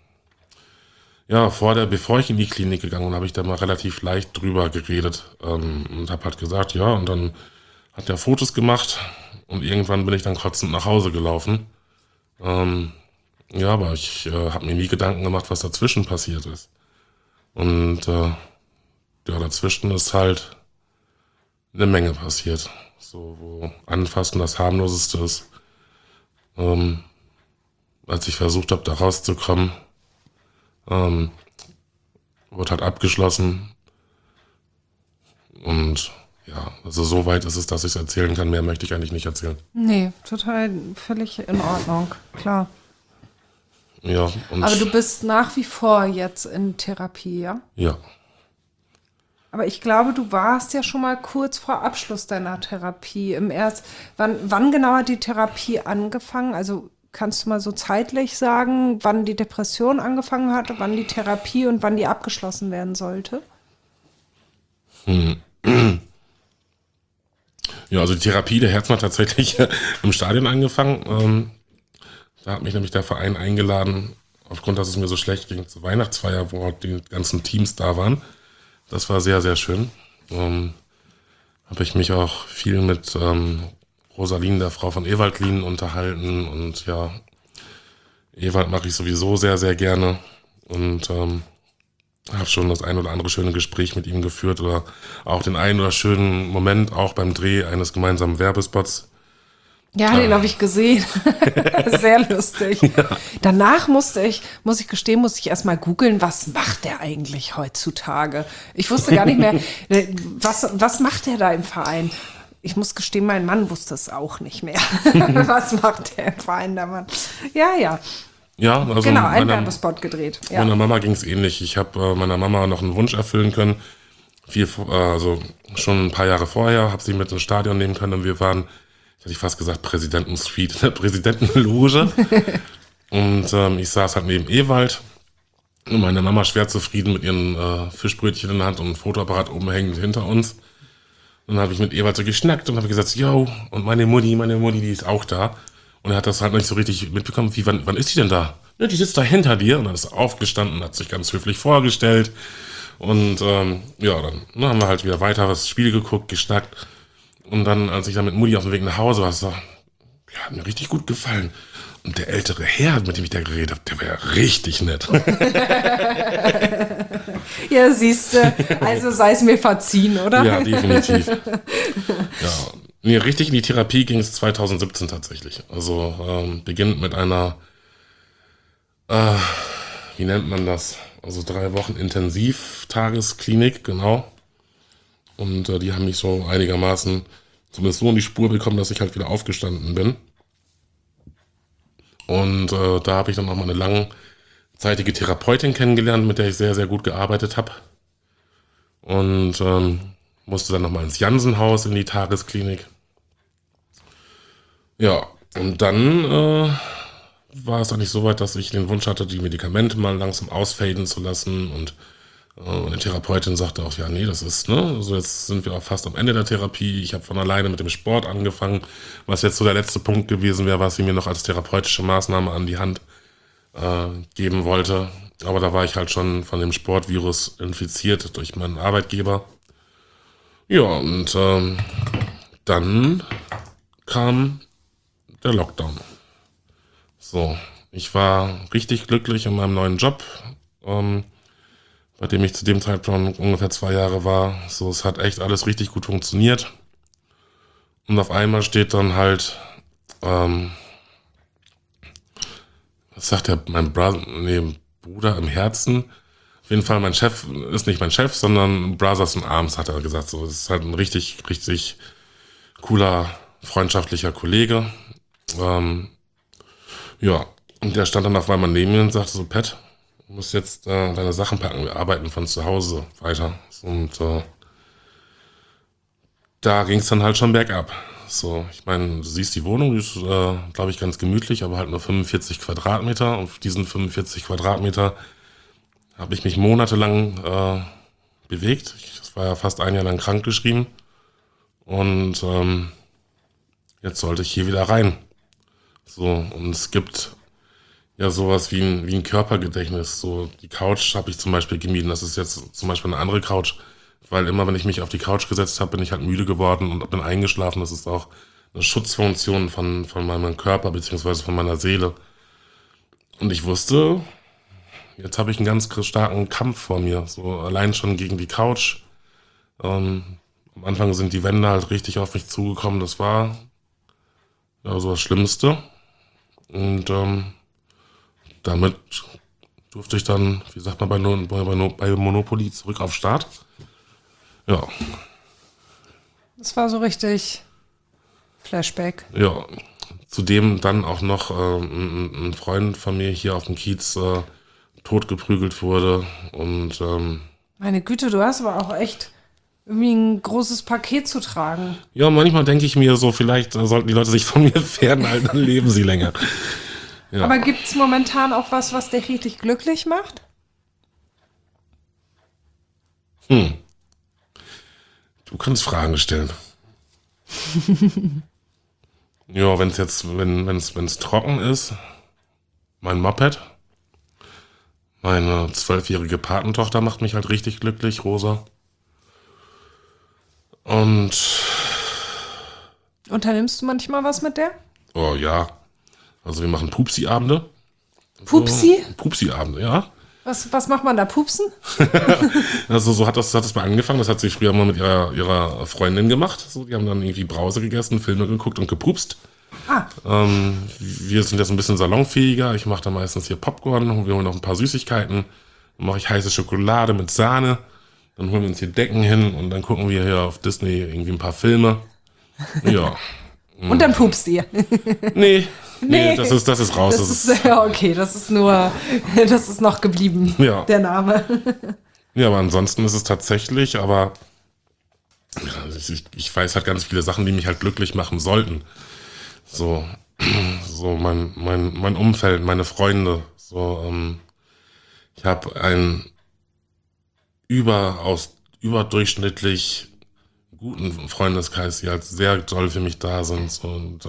bevor ich in die Klinik gegangen bin, habe ich da mal relativ leicht drüber geredet und habe halt gesagt, ja, und dann hat er Fotos gemacht und irgendwann bin ich dann kotzend nach Hause gelaufen. Aber ich habe mir nie Gedanken gemacht, was dazwischen passiert ist. Und dazwischen ist halt eine Menge passiert. So, wo Anfassen das harmloseste ist. Als ich versucht habe, da rauszukommen, wurde halt abgeschlossen. Und ja, also so weit ist es, dass ich es erzählen kann. Mehr möchte ich eigentlich nicht erzählen. Nee, total völlig in Ordnung, klar. Ja, aber du bist nach wie vor jetzt in Therapie, ja? Ja. Aber ich glaube, du warst ja schon mal kurz vor Abschluss deiner Therapie. Wann genau hat die Therapie angefangen? Also kannst du mal so zeitlich sagen, wann die Depression angefangen hatte, wann die Therapie und wann die abgeschlossen werden sollte? Ja, also die Therapie der Herzen hat tatsächlich im Stadion angefangen. Da hat mich nämlich der Verein eingeladen, aufgrund, dass es mir so schlecht ging, zur Weihnachtsfeier, wo die ganzen Teams da waren. Das war sehr, sehr schön. Habe ich mich auch viel mit Rosalien, der Frau von Ewaldlin, unterhalten. Und ja, Ewald mache ich sowieso sehr, sehr gerne. Und habe schon das ein oder andere schöne Gespräch mit ihm geführt oder auch den einen oder schönen Moment auch beim Dreh eines gemeinsamen Werbespots. Ja, den habe ich gesehen. Sehr lustig. Ja. Danach muss ich erst mal googeln, was macht der eigentlich heutzutage? Ich wusste gar nicht mehr, was macht der da im Verein? Ich muss gestehen, mein Mann wusste es auch nicht mehr. Was macht der im Verein da, Mann? Ja. Ja, also genau, ein Werbespot gedreht. Ja. Meiner Mama ging es ähnlich. Ich habe meiner Mama noch einen Wunsch erfüllen können. Schon ein paar Jahre vorher, habe sie mit ins Stadion nehmen können und wir waren, hätte ich fast gesagt, Präsidentensuite, in der Präsidentenloge. Und ich saß halt neben Ewald und meine Mama schwer zufrieden mit ihren Fischbrötchen in der Hand und ein Fotoapparat oben hängend hinter uns. Und dann habe ich mit Ewald so geschnackt und habe gesagt, yo, und meine Mutti, die ist auch da. Und er hat das halt nicht so richtig mitbekommen, wann ist die denn da? Ja, die sitzt da hinter dir. Und dann ist er aufgestanden, hat sich ganz höflich vorgestellt. Und dann haben wir halt wieder weiter das Spiel geguckt, geschnackt. Und dann, als ich dann mit Mutti auf dem Weg nach Hause war, hat mir richtig gut gefallen. Und der ältere Herr, mit dem ich da geredet habe, der wäre richtig nett. Ja, siehst du, also sei es mir verziehen, oder? Ja, definitiv. Ja. Nee, richtig in die Therapie ging es 2017 tatsächlich. Also beginnt mit einer, wie nennt man das? Also 3 Wochen Intensivtagesklinik, genau. Und die haben mich so einigermaßen zumindest so in die Spur bekommen, dass ich halt wieder aufgestanden bin. Und da habe ich dann auch mal eine langzeitige Therapeutin kennengelernt, mit der ich sehr, sehr gut gearbeitet habe. Und musste dann nochmal ins Jansenhaus in die Tagesklinik. Ja, und dann war es eigentlich so weit, dass ich den Wunsch hatte, die Medikamente mal langsam ausfaden zu lassen. Und meine Therapeutin sagte auch, ja, nee, das ist, ne, also jetzt sind wir auch fast am Ende der Therapie. Ich habe von alleine mit dem Sport angefangen, was jetzt so der letzte Punkt gewesen wäre, was sie mir noch als therapeutische Maßnahme an die Hand geben wollte. Aber da war ich halt schon von dem Sportvirus infiziert durch meinen Arbeitgeber. Ja, und dann kam der Lockdown. So, ich war richtig glücklich in meinem neuen Job, bei dem ich zu dem Zeitpunkt ungefähr 2 Jahre war. So, es hat echt alles richtig gut funktioniert. Und auf einmal steht dann halt, was sagt der, Bruder im Herzen. Auf jeden Fall, mein Chef ist nicht mein Chef, sondern Brothers in Arms, hat er gesagt. So, es ist halt ein richtig, richtig cooler, freundschaftlicher Kollege. Ja, und der stand dann auf einmal neben mir und sagte so, Pat, du musst jetzt deine Sachen packen, wir arbeiten von zu Hause weiter. Und da ging es dann halt schon bergab. So, ich meine, du siehst die Wohnung, die ist, glaube ich, ganz gemütlich, aber halt nur 45 Quadratmeter. Und auf diesen 45 Quadratmeter habe ich mich monatelang bewegt. Ich war ja fast 1 Jahr lang krankgeschrieben. Und jetzt sollte ich hier wieder rein. So, und es gibt ja sowas wie ein Körpergedächtnis. So, die Couch habe ich zum Beispiel gemieden. Das ist jetzt zum Beispiel eine andere Couch. Weil immer, wenn ich mich auf die Couch gesetzt habe, bin ich halt müde geworden und bin eingeschlafen. Das ist auch eine Schutzfunktion von meinem Körper beziehungsweise von meiner Seele. Und ich wusste, jetzt habe ich einen ganz starken Kampf vor mir. So allein schon gegen die Couch. Am Anfang sind die Wände halt richtig auf mich zugekommen. Das war ja so das Schlimmste. Und damit durfte ich dann, wie sagt man bei Monopoly, zurück auf Start. Ja. Das war so richtig Flashback. Ja, zudem dann auch noch ein Freund von mir hier auf dem Kiez totgeprügelt wurde. Und meine Güte, du hast aber auch echt irgendwie ein großes Paket zu tragen. Ja, manchmal denke ich mir so, vielleicht sollten die Leute sich von mir fernhalten, dann leben sie länger. Ja. Aber gibt es momentan auch was dich richtig glücklich macht? Du kannst Fragen stellen. Ja, wenn es trocken ist, mein Moped, meine 12-jährige Patentochter macht mich halt richtig glücklich, Rosa. Und Unternimmst du manchmal was mit der? oh ja, also wir machen Pupsi-Abende. Pupsi? So, Pupsi-Abende, ja. Was macht man da? Pupsen? Also so hat das mal angefangen. Das hat sie früher mal mit ihrer Freundin gemacht. So, die haben dann irgendwie Brause gegessen, Filme geguckt und gepupst. Wir sind jetzt ein bisschen salonfähiger. Ich mache da meistens hier Popcorn. Wir holen noch ein paar Süßigkeiten. Dann mache ich heiße Schokolade mit Sahne. Dann holen wir uns hier Decken hin und dann gucken wir hier auf Disney irgendwie ein paar Filme. Ja. Und dann pupst ihr. Nee, das ist raus. Das ist okay, das ist noch geblieben, Ja. der Name. Ja, aber ansonsten ist es tatsächlich, aber ich weiß halt ganz viele Sachen, die mich halt glücklich machen sollten. So mein Umfeld, meine Freunde. So, ich habe einen überdurchschnittlich guten Freundeskreis, die halt sehr toll für mich da sind. So, und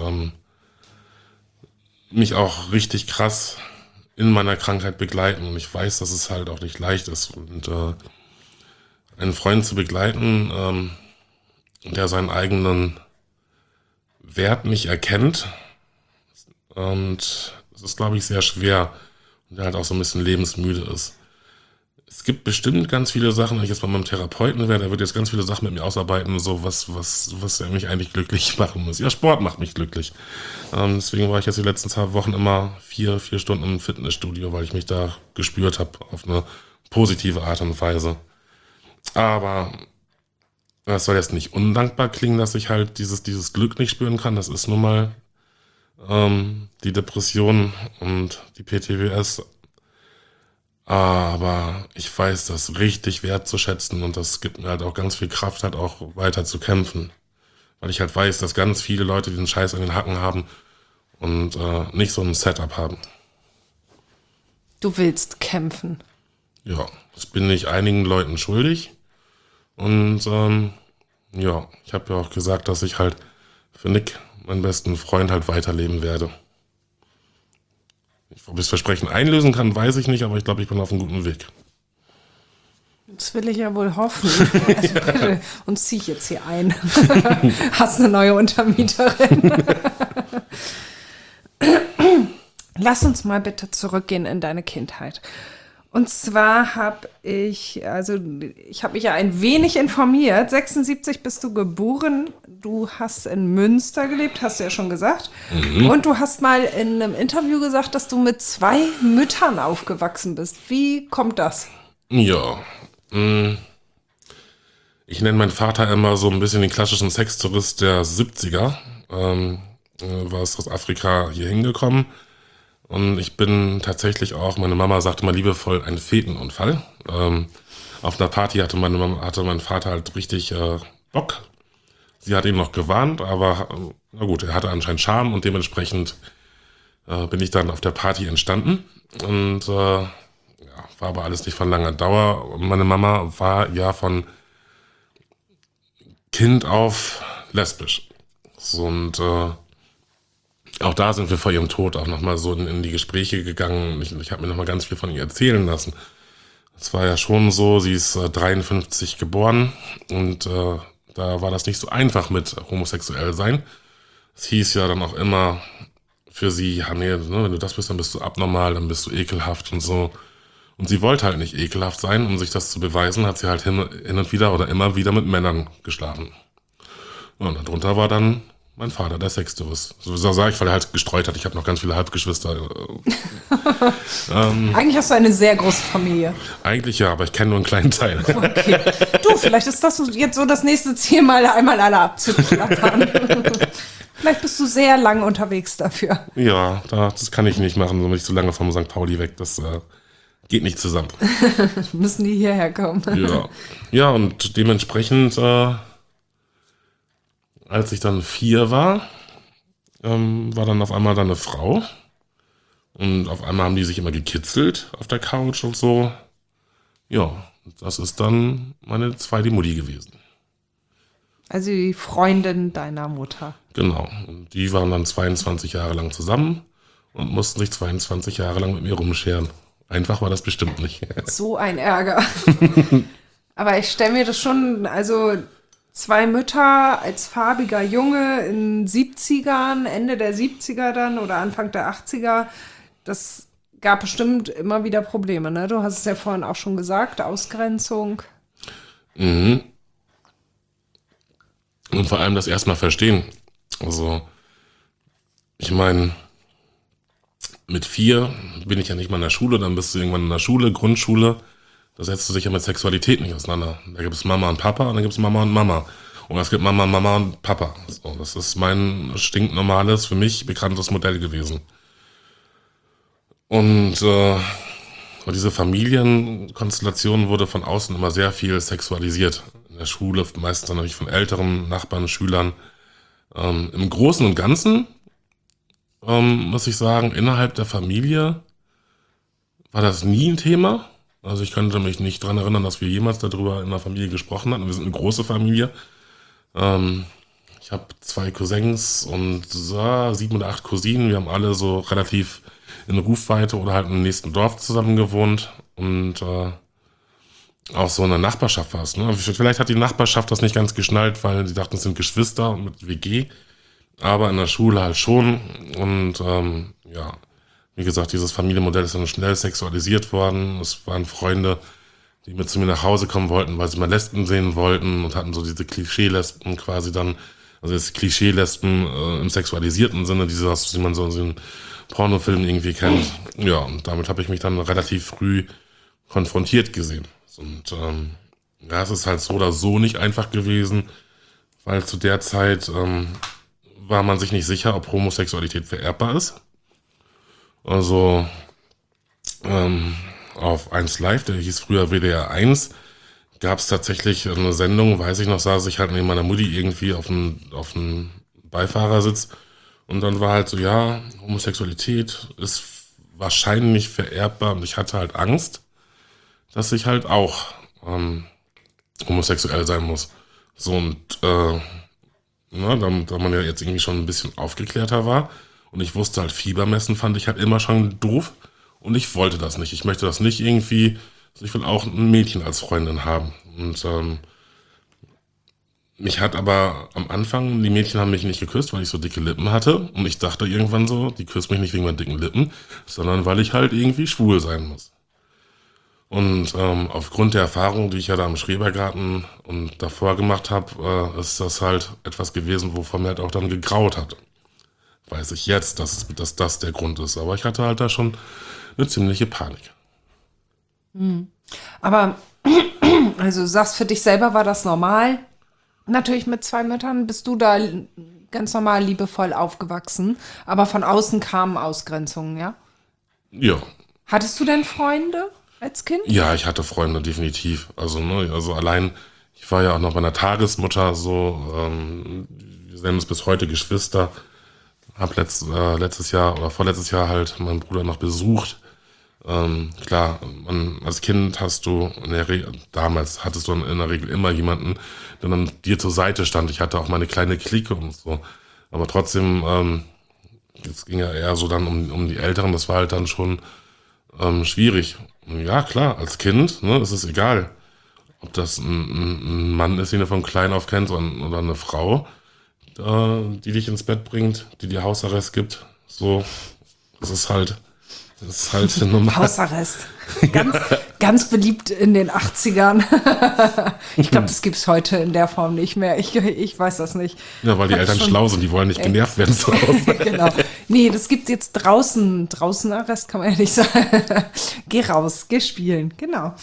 mich auch richtig krass in meiner Krankheit begleiten. Und ich weiß, dass es halt auch nicht leicht ist. Und einen Freund zu begleiten, der seinen eigenen Wert nicht erkennt. Und es ist, glaube ich, sehr schwer. Und der halt auch so ein bisschen lebensmüde ist. Es gibt bestimmt ganz viele Sachen, wenn ich jetzt bei meinem Therapeuten wäre, der wird jetzt ganz viele Sachen mit mir ausarbeiten, so was er mich eigentlich glücklich machen muss. Ja, Sport macht mich glücklich. Deswegen war ich jetzt die letzten 2 Wochen immer 4 Stunden im Fitnessstudio, weil ich mich da gespürt habe auf eine positive Art und Weise. Aber das soll jetzt nicht undankbar klingen, dass ich halt dieses Glück nicht spüren kann. Das ist nun mal die Depression und die PTBS. Aber ich weiß das richtig wertzuschätzen und das gibt mir halt auch ganz viel Kraft, halt auch weiter zu kämpfen. Weil ich halt weiß, dass ganz viele Leute diesen Scheiß an den Hacken haben und nicht so ein Setup haben. Du willst kämpfen. Ja, das bin ich einigen Leuten schuldig. Und ja, ich habe ja auch gesagt, dass ich halt für Nick, meinen besten Freund, halt weiterleben werde. Ob ich das Versprechen einlösen kann, weiß ich nicht, aber ich glaube, ich bin auf einem guten Weg. Das will ich ja wohl hoffen. Also bitte, uns ziehe ich jetzt hier ein. Hast eine neue Untermieterin. Lass uns mal bitte zurückgehen in deine Kindheit. Und zwar habe ich mich ja ein wenig informiert. 1976 bist du geboren. Du hast in Münster gelebt, hast du ja schon gesagt. Mhm. Und du hast mal in einem Interview gesagt, dass du mit 2 Müttern aufgewachsen bist. Wie kommt das? Ja, ich nenne meinen Vater immer so ein bisschen den klassischen Sextourist der 70er. War es aus Afrika hier hingekommen. Und ich bin tatsächlich auch, meine Mama sagte mal liebevoll, ein Fetenunfall. Auf einer Party hatte mein Vater halt richtig Bock. Sie hat ihn noch gewarnt, aber na gut, er hatte anscheinend Charme und dementsprechend bin ich dann auf der Party entstanden. Und war aber alles nicht von langer Dauer. Und meine Mama war ja von Kind auf lesbisch. Und auch da sind wir vor ihrem Tod auch nochmal so in die Gespräche gegangen. Ich habe mir nochmal ganz viel von ihr erzählen lassen. Es war ja schon so, sie ist 53 geboren und da war das nicht so einfach mit homosexuell sein. Es hieß ja dann auch immer für sie, ja nee, ne, wenn du das bist, dann bist du abnormal, dann bist du ekelhaft und so. Und sie wollte halt nicht ekelhaft sein, um sich das zu beweisen, hat sie halt hin und wieder oder immer wieder mit Männern geschlafen. Und darunter war dann mein Vater, der Sextourist. So sage ich, weil er halt gestreut hat. Ich habe noch ganz viele Halbgeschwister. Eigentlich hast du eine sehr große Familie. Eigentlich ja, aber ich kenne nur einen kleinen Teil. Okay. Du, vielleicht ist das jetzt so das nächste Ziel, mal einmal alle abzuklappern. Vielleicht bist du sehr lang unterwegs dafür. Ja, das kann ich nicht machen, so bin ich so lange vom St. Pauli weg. Das geht nicht zusammen. Müssen die hierher kommen. Ja, und dementsprechend, als ich dann 4 war, war dann auf einmal dann eine Frau. Und auf einmal haben die sich immer gekitzelt auf der Couch und so. Ja, das ist dann meine zweite Mutti gewesen. Also die Freundin deiner Mutter. Genau. Und die waren dann 22 Jahre lang zusammen und mussten sich 22 Jahre lang mit mir rumscheren. Einfach war das bestimmt nicht. So ein Ärger. Aber ich stelle mir das schon, also 2 Mütter als farbiger Junge in 70ern, Ende der 70er dann oder Anfang der 80er, das gab bestimmt immer wieder Probleme, ne? Du hast es ja vorhin auch schon gesagt, Ausgrenzung. Mhm. Und vor allem das erstmal verstehen. Also, ich meine, mit 4 bin ich ja nicht mal in der Schule, dann bist du irgendwann in der Schule, Grundschule. Da setzt du dich ja mit Sexualität nicht auseinander. Da gibt es Mama und Papa und dann gibt es Mama und Mama. Und es gibt Mama und Papa. So, das ist mein stinknormales, für mich bekanntes Modell gewesen. Und diese Familienkonstellation wurde von außen immer sehr viel sexualisiert. In der Schule, meistens dann natürlich von älteren Nachbarn, Schülern. Im Großen und Ganzen, muss ich sagen, innerhalb der Familie war das nie ein Thema. Also ich könnte mich nicht daran erinnern, dass wir jemals darüber in der Familie gesprochen hatten. Wir sind eine große Familie. Ich habe 2 Cousins und 7 oder 8 Cousinen. Wir haben alle so relativ in Rufweite oder halt im nächsten Dorf zusammen gewohnt. Und auch so in der Nachbarschaft war es. Ne? Vielleicht hat die Nachbarschaft das nicht ganz geschnallt, weil sie dachten, es sind Geschwister mit WG. Aber in der Schule halt schon. Und ja, wie gesagt, dieses Familienmodell ist dann schnell sexualisiert worden. Es waren Freunde, die mit zu mir nach Hause kommen wollten, weil sie mal Lesben sehen wollten und hatten so diese Klischee-Lesben quasi dann, also das Klischee-Lesben im sexualisierten Sinne, dieses, wie man so in Pornofilmen irgendwie kennt. Ja, und damit habe ich mich dann relativ früh konfrontiert gesehen. Und ja, es ist halt so oder so nicht einfach gewesen, weil zu der Zeit war man sich nicht sicher, ob Homosexualität vererbbar ist. Also auf 1 Live, der hieß früher WDR 1, gab es tatsächlich eine Sendung, weiß ich noch, saß ich halt neben meiner Mutti irgendwie auf dem Beifahrersitz und dann war halt so, ja, Homosexualität ist wahrscheinlich vererbbar und ich hatte halt Angst, dass ich halt auch homosexuell sein muss. So und da man ja jetzt irgendwie schon ein bisschen aufgeklärter war und ich wusste halt, Fiebermessen fand ich halt immer schon doof und ich wollte das nicht. Ich möchte das nicht irgendwie, also ich will auch ein Mädchen als Freundin haben. Und mich hat aber am Anfang, die Mädchen haben mich nicht geküsst, weil ich so dicke Lippen hatte und ich dachte irgendwann so, die küsst mich nicht wegen meinen dicken Lippen, sondern weil ich halt irgendwie schwul sein muss. Und aufgrund der Erfahrung, die ich ja da im Schrebergarten und davor gemacht habe, ist das halt etwas gewesen, wovon mir halt auch dann gegraut hat. Weiß ich jetzt, dass das der Grund ist. Aber ich hatte halt da schon eine ziemliche Panik. Aber, also du sagst, für dich selber war das normal. Natürlich mit 2 Müttern bist du da ganz normal liebevoll aufgewachsen. Aber von außen kamen Ausgrenzungen, ja? Ja. Hattest du denn Freunde als Kind? Ja, ich hatte Freunde, definitiv. Also allein, ich war ja auch noch bei einer Tagesmutter, so, wir nennen uns bis heute Geschwister. Hab letztes Jahr oder vorletztes Jahr halt meinen Bruder noch besucht. Klar, als Kind hast du damals hattest du in der Regel immer jemanden, der dann dir zur Seite stand. Ich hatte auch meine kleine Clique und so. Aber trotzdem, es ging ja eher so dann um die Älteren, das war halt dann schon schwierig. Ja, klar, als Kind, ne, ist es egal, ob das ein Mann ist, den du von klein auf kennst, oder eine Frau, die dich ins Bett bringt, die dir Hausarrest gibt. So, das ist halt normal. Hausarrest. Ganz beliebt in den 80ern. Ich glaube, das gibt es heute in der Form nicht mehr. Ich weiß das nicht. Ja, weil die Eltern schlau sind, die wollen nicht genervt werden zu Hause. Genau. Nee, das gibt es jetzt draußen. Draußen Arrest kann man ja nicht sagen. Geh raus, geh spielen. Genau.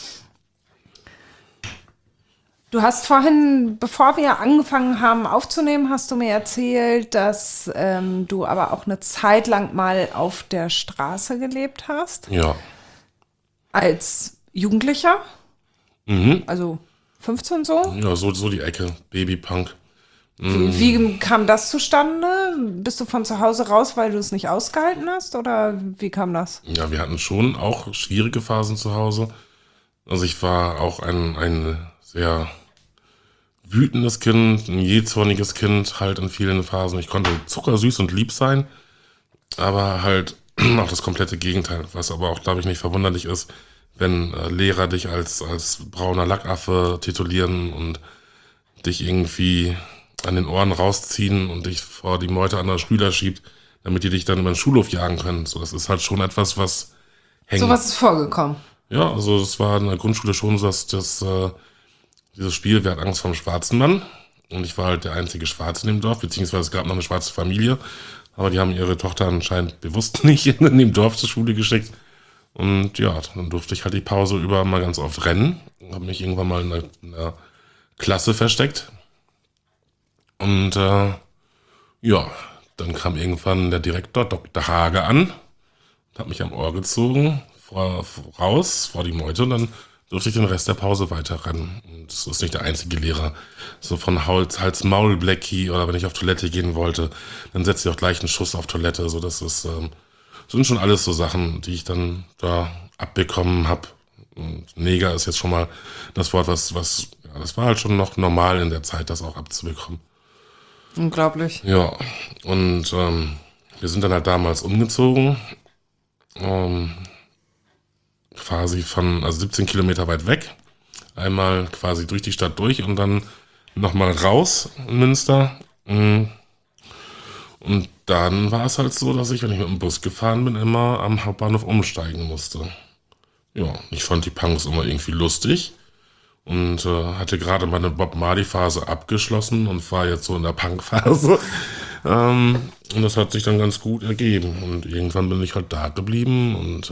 Du hast vorhin, bevor wir angefangen haben aufzunehmen, hast du mir erzählt, dass du aber auch eine Zeit lang mal auf der Straße gelebt hast. Ja. Als Jugendlicher? Mhm. Also 15 so? Ja, so die Ecke, Babypunk. Wie kam das zustande? Bist du von zu Hause raus, weil du es nicht ausgehalten hast? Oder wie kam das? Ja, wir hatten schon auch schwierige Phasen zu Hause. Also ich war auch ein sehr wütendes Kind, ein jähzorniges Kind, halt in vielen Phasen. Ich konnte zuckersüß und lieb sein, aber halt auch das komplette Gegenteil, was aber auch, glaube ich, nicht verwunderlich ist, wenn Lehrer dich als brauner Lackaffe titulieren und dich irgendwie an den Ohren rausziehen und dich vor die Meute anderer Schüler schiebt, damit die dich dann über den Schulhof jagen können. So, das ist halt schon etwas, was hängt. Sowas ist vorgekommen. Ja, also es war in der Grundschule schon so, dass dieses Spiel, wer hat Angst vom schwarzen Mann? Und ich war halt der einzige Schwarze in dem Dorf, beziehungsweise es gab noch eine schwarze Familie, aber die haben ihre Tochter anscheinend bewusst nicht in dem Dorf zur Schule geschickt. Und ja, dann durfte ich halt die Pause über mal ganz oft rennen. Habe mich irgendwann mal in der Klasse versteckt. Und ja, dann kam irgendwann der Direktor, Dr. Hage, an und hat mich am Ohr gezogen, raus vor die Meute, und dann durfte ich den Rest der Pause weiter rennen. Und das ist nicht der einzige Lehrer. So von Hals-Maul-Blackie, oder wenn ich auf Toilette gehen wollte, dann setzt ich auch gleich einen Schuss auf Toilette. So, das sind schon alles so Sachen, die ich dann da abbekommen habe. Und Neger ist jetzt schon mal das Wort, was ja, das war halt schon noch normal in der Zeit, das auch abzubekommen. Unglaublich. Ja, und wir sind dann halt damals umgezogen, quasi also 17 Kilometer weit weg, einmal quasi durch die Stadt durch und dann nochmal raus in Münster. Und dann war es halt so, dass ich, wenn ich mit dem Bus gefahren bin, immer am Hauptbahnhof umsteigen musste. Ja, ich fand die Punks immer irgendwie lustig und hatte gerade meine Bob Marley-Phase abgeschlossen und war jetzt so in der Punk-Phase. Und das hat sich dann ganz gut ergeben. Und irgendwann bin ich halt da geblieben und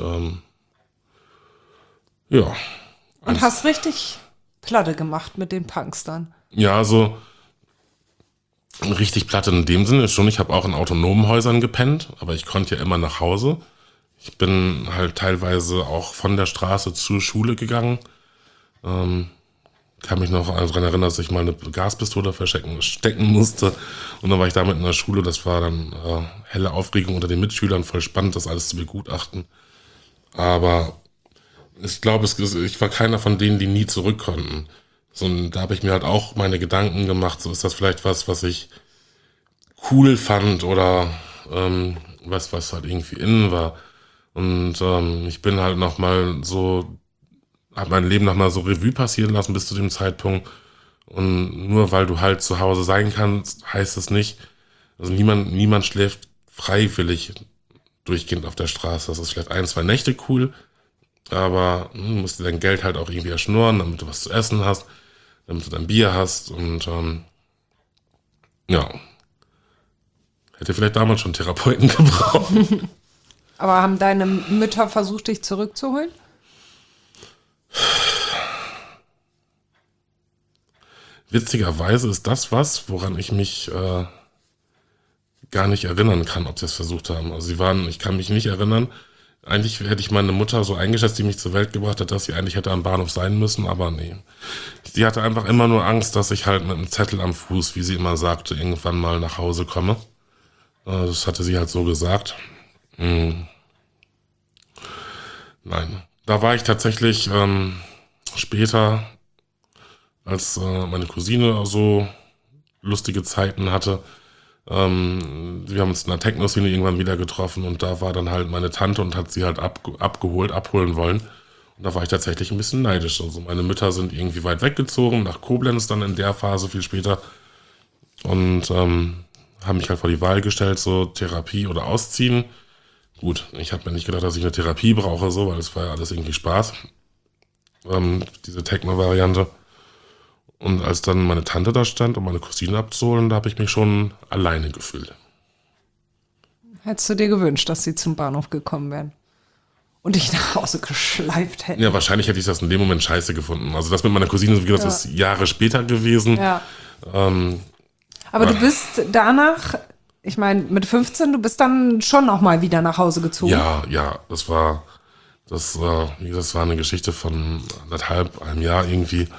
ja. Und hast richtig Platte gemacht mit den Punks dann. Ja, so richtig Platte in dem Sinne schon. Ich habe auch in autonomen Häusern gepennt, aber ich konnte ja immer nach Hause. Ich bin halt teilweise auch von der Straße zur Schule gegangen. Kann mich noch daran erinnern, dass ich mal eine Gaspistole stecken musste. Und dann war ich damit in der Schule. Das war dann helle Aufregung unter den Mitschülern. Voll spannend, das alles zu begutachten. Aber ich glaube, ich war keiner von denen, die nie zurück konnten. So, und da habe ich mir halt auch meine Gedanken gemacht. So, ist das vielleicht was ich cool fand oder was halt irgendwie innen war. Und ich bin halt nochmal so, habe mein Leben nochmal so Revue passieren lassen bis zu dem Zeitpunkt. Und nur weil du halt zu Hause sein kannst, heißt es nicht, also niemand schläft freiwillig durchgehend auf der Straße. Das ist vielleicht 1-2 Nächte cool, aber du musst dir dein Geld halt auch irgendwie erschnurren, damit du was zu essen hast, damit du dein Bier hast und ja, hätte vielleicht damals schon Therapeuten gebraucht. Aber haben deine Mütter versucht, dich zurückzuholen? Witzigerweise ist das woran ich mich gar nicht erinnern kann, ob sie es versucht haben. Also ich kann mich nicht erinnern. Eigentlich hätte ich meine Mutter so eingeschätzt, die mich zur Welt gebracht hat, dass sie eigentlich hätte am Bahnhof sein müssen, aber nee. Sie hatte einfach immer nur Angst, dass ich halt mit einem Zettel am Fuß, wie sie immer sagte, irgendwann mal nach Hause komme. Das hatte sie halt so gesagt. Nein. Da war ich tatsächlich später, als meine Cousine so lustige Zeiten hatte. Wir haben uns in der Techno-Szene irgendwann wieder getroffen und da war dann halt meine Tante und hat sie halt abholen wollen. Und da war ich tatsächlich ein bisschen neidisch. Also meine Mütter sind irgendwie weit weggezogen, nach Koblenz dann in der Phase viel später. Und haben mich halt vor die Wahl gestellt, so Therapie oder ausziehen. Gut, ich habe mir nicht gedacht, dass ich eine Therapie brauche, so, weil das war ja alles irgendwie Spaß. Diese Techno-Variante. Und als dann meine Tante da stand, um meine Cousine abzuholen, da habe ich mich schon alleine gefühlt. Hättest du dir gewünscht, dass sie zum Bahnhof gekommen wären und dich nach Hause geschleift hätten? Ja, wahrscheinlich hätte ich das in dem Moment scheiße gefunden. Also das mit meiner Cousine, das ist Jahre später gewesen. Ja. Aber du bist danach, ich meine, mit 15, du bist dann schon noch mal wieder nach Hause gezogen. Ja, das war Das war eine Geschichte von einem Jahr irgendwie.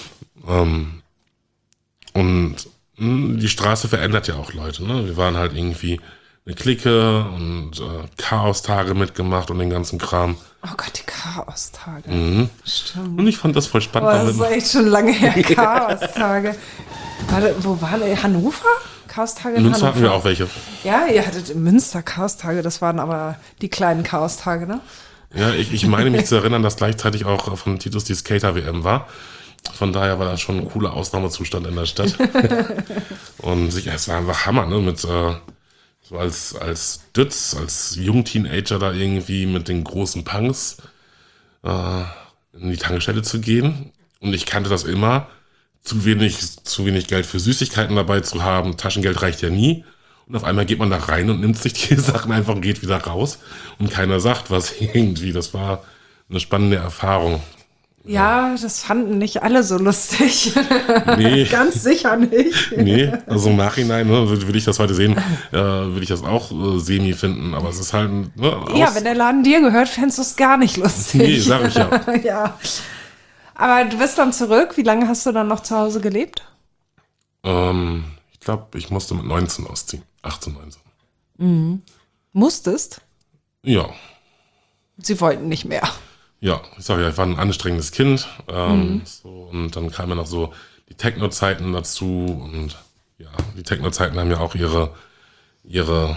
Und die Straße verändert ja auch Leute. Ne? Wir waren halt irgendwie eine Clique und Chaos-Tage mitgemacht und den ganzen Kram. Oh Gott, die Chaos-Tage. Stimmt. Und ich fand das voll spannend. Das ist echt schon lange her, Chaos-Tage. Wo waren die? Hannover? Chaos-Tage in Münster Hannover? hatten wir auch welche. Ja, ihr hattet in Münster Chaos-Tage, das waren aber die kleinen Chaos-Tage, ne? Ja, ich meine mich zu erinnern, dass gleichzeitig auch von Titus die Skater-WM war. Von daher war das schon ein cooler Ausnahmezustand in der Stadt. Und es war einfach Hammer, ne? Mit so als Dütz, als Jungteenager da irgendwie mit den großen Punks in die Tankstelle zu gehen. Und ich kannte das immer, zu wenig Geld für Süßigkeiten dabei zu haben. Taschengeld reicht ja nie. Und auf einmal geht man da rein und nimmt sich die Sachen einfach und geht wieder raus. Und keiner sagt was irgendwie. Das war eine spannende Erfahrung. Ja, das fanden nicht alle so lustig. Nee. Ganz sicher nicht. Nee, also im Nachhinein, ne, würde ich das heute sehen, würde ich das auch semi finden. Aber es ist halt... Ja, wenn der Laden dir gehört, fändest du es gar nicht lustig. Nee, sag ich ja. Ja. Aber du bist dann zurück. Wie lange hast du dann noch zu Hause gelebt? Ich glaube, ich musste mit 19 ausziehen. 18, 19. Musstest? Ja. Sie wollten nicht mehr. Ja, ich sage ja, ich war ein anstrengendes Kind. So, und dann kamen ja noch so die Techno-Zeiten dazu. Und ja, die Techno-Zeiten haben ja auch ihre ja,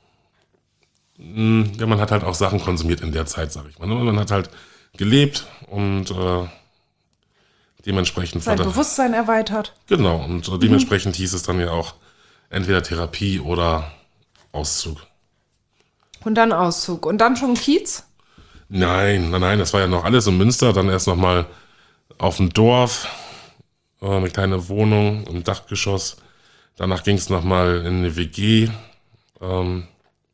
man hat halt auch Sachen konsumiert in der Zeit, sage ich mal. Man hat halt gelebt und dementsprechend Sein Bewusstsein erweitert. Genau, und dementsprechend hieß es dann ja auch entweder Therapie oder Auszug. Und dann Auszug. Und dann schon Kiez? Nein, das war ja noch alles in Münster, dann erst nochmal auf dem Dorf, eine kleine Wohnung im Dachgeschoss. Danach ging es nochmal in eine WG. In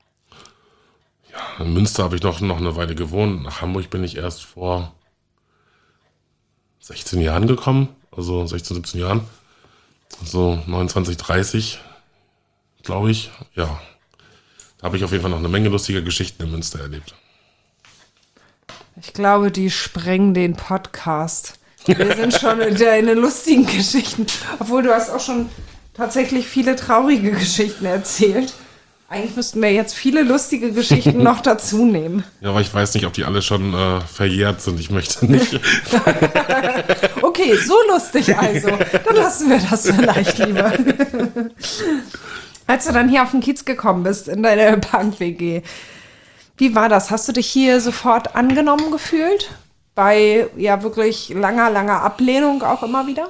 Münster habe ich noch eine Weile gewohnt. Nach Hamburg bin ich erst vor 16 Jahren gekommen, also 16, 17 Jahren. So 29, 30, glaube ich. Ja, da habe ich auf jeden Fall noch eine Menge lustiger Geschichten in Münster erlebt. Ich glaube, die sprengen den Podcast. Wir sind schon in den lustigen Geschichten. Obwohl, du hast auch schon tatsächlich viele traurige Geschichten erzählt. Eigentlich müssten wir jetzt viele lustige Geschichten noch dazu nehmen. Ja, aber ich weiß nicht, ob die alle schon verjährt sind. Ich möchte nicht. Okay, so lustig also. Dann lassen wir das vielleicht lieber. Als du dann hier auf den Kiez gekommen bist, in deine Punk-WG, wie war das? Hast du dich hier sofort angenommen gefühlt? Bei ja wirklich langer Ablehnung auch immer wieder?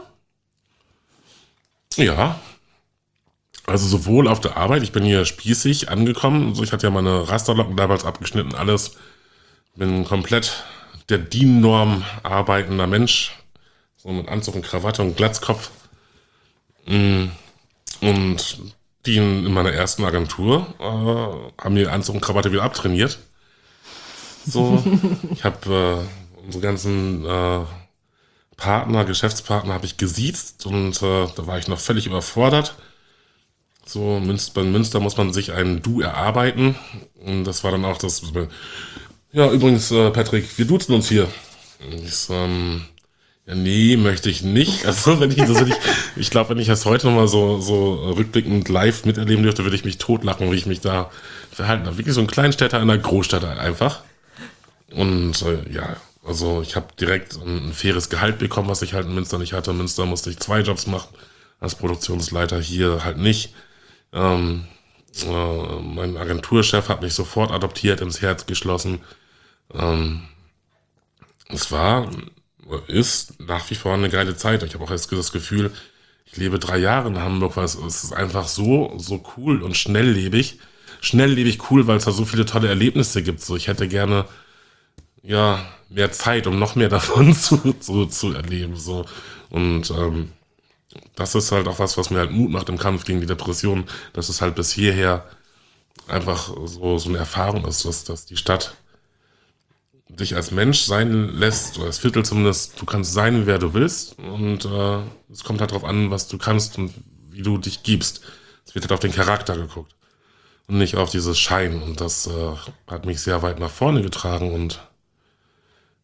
Ja. Also sowohl auf der Arbeit, ich bin hier spießig angekommen. Also ich hatte ja meine Rasterlocken damals abgeschnitten, alles. Bin komplett der DIN-Norm arbeitender Mensch. So mit Anzug und Krawatte und Glatzkopf. Und die in meiner ersten Agentur haben mir Anzug und Krawatte wieder abtrainiert. So, ich habe unsere ganzen Geschäftspartner habe ich gesiezt und da war ich noch völlig überfordert. So, bei Münster muss man sich ein Du erarbeiten. Und das war dann auch das. Ja, übrigens, Patrick, wir duzen uns hier. Ich so, ja, nee, möchte ich nicht. Also, ich glaube, wenn ich das heute nochmal so rückblickend live miterleben dürfte, würde ich mich totlachen, wie ich mich da verhalten habe. Wirklich so ein Kleinstädter in einer Großstadt einfach. Und ja, also ich habe direkt ein faires Gehalt bekommen, was ich halt in Münster nicht hatte. In Münster musste ich 2 Jobs machen als Produktionsleiter, hier halt nicht. Mein Agenturchef hat mich sofort adoptiert, ins Herz geschlossen. Ist nach wie vor eine geile Zeit. Ich habe auch erst das Gefühl, ich lebe 3 Jahre in Hamburg, weil es ist einfach so cool und schnelllebig. Schnelllebig cool, weil es da so viele tolle Erlebnisse gibt. So, ich hätte gerne ja mehr Zeit, um noch mehr davon zu erleben. So. Und das ist halt auch was mir halt Mut macht im Kampf gegen die Depression, dass es halt bis hierher einfach so eine Erfahrung ist, dass die Stadt dich als Mensch sein lässt, oder als Viertel zumindest, du kannst sein, wer du willst und es kommt halt drauf an, was du kannst und wie du dich gibst. Es wird halt auf den Charakter geguckt und nicht auf dieses Schein und das hat mich sehr weit nach vorne getragen und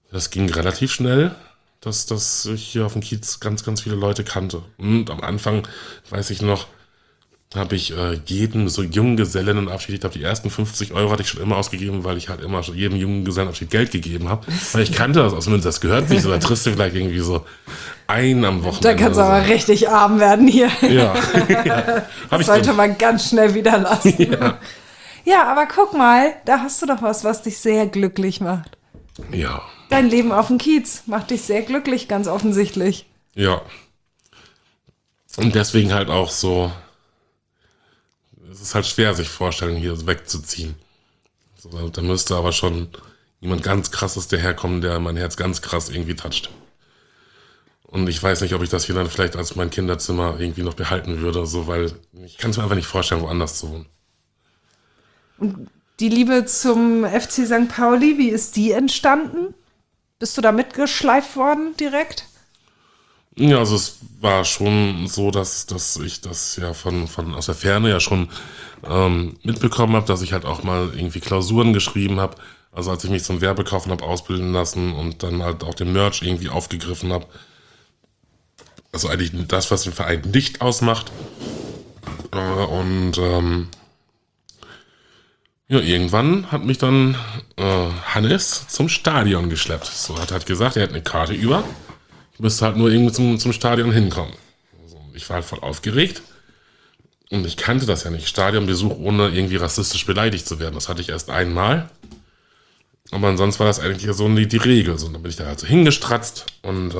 Das ging relativ schnell, dass ich hier auf dem Kiez ganz, ganz viele Leute kannte. Und am Anfang, weiß ich noch, habe ich jedem so Junggesellenabschied, ich glaube die ersten 50 € hatte ich schon immer ausgegeben, weil ich halt immer schon jedem Junggesellenabschied Geld gegeben habe. Weil ich kannte das aus Münster, das gehört nicht so, da triffst du vielleicht irgendwie so einen am Wochenende. Da kannst du aber richtig arm werden hier. Ja. Ja. Das sollte man ganz schnell wieder lassen. Ja. Ja, aber guck mal, da hast du doch was dich sehr glücklich macht. Ja. Dein Leben auf dem Kiez macht dich sehr glücklich, ganz offensichtlich. Ja. Und deswegen halt auch so, es ist halt schwer, sich vorstellen, hier wegzuziehen. So, da müsste aber schon jemand ganz krasses daherkommen, der mein Herz ganz krass irgendwie toucht. Und ich weiß nicht, ob ich das hier dann vielleicht als mein Kinderzimmer irgendwie noch behalten würde, so, weil ich kann es mir einfach nicht vorstellen, woanders zu wohnen. Und die Liebe zum FC St. Pauli, wie ist die entstanden? Bist du da mitgeschleift worden direkt? Ja, also es war schon so, dass ich das ja von aus der Ferne ja schon mitbekommen habe, dass ich halt auch mal irgendwie Klausuren geschrieben habe. Also als ich mich zum Werbekaufen habe ausbilden lassen und dann halt auch den Merch irgendwie aufgegriffen habe. Also eigentlich das, was den Verein nicht ausmacht. Ja, irgendwann hat mich dann Hannes zum Stadion geschleppt. So, hat halt gesagt, er hat eine Karte über. Ich müsste halt nur irgendwie zum Stadion hinkommen. Also, ich war halt voll aufgeregt. Und ich kannte das ja nicht. Stadionbesuch ohne irgendwie rassistisch beleidigt zu werden. Das hatte ich erst einmal. Aber ansonsten war das eigentlich so die Regel. So, und dann bin ich da halt so hingestratzt und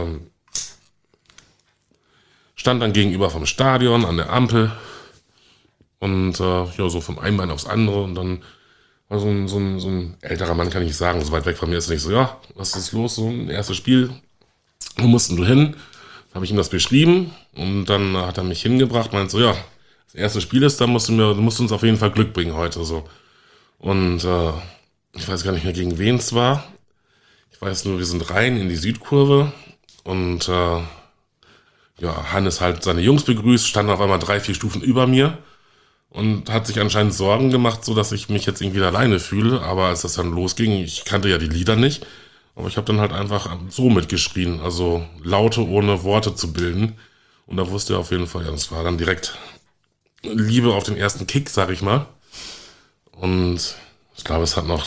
stand dann gegenüber vom Stadion an der Ampel. Und ja, so vom einen Bein aufs andere. Und dann war so ein älterer Mann, kann ich nicht sagen, so weit weg von mir ist er nicht so, ja, was ist los? So ein erstes Spiel. Wo mussten du hin? Habe ich ihm das beschrieben und dann hat er mich hingebracht, meint so, ja, das erste Spiel ist, da musst du uns auf jeden Fall Glück bringen heute so. Und ich weiß gar nicht mehr, gegen wen es war. Ich weiß nur, wir sind rein in die Südkurve und ja, Hannes halt seine Jungs begrüßt, stand auf einmal 3-4 Stufen über mir und hat sich anscheinend Sorgen gemacht, so dass ich mich jetzt irgendwie alleine fühle. Aber als das dann losging, ich kannte ja die Lieder nicht, aber ich habe dann halt einfach so mitgeschrien, also Laute ohne Worte zu bilden. Und da wusste er auf jeden Fall, ja, das war dann direkt Liebe auf den ersten Kick, sag ich mal. Und ich glaube, es hat noch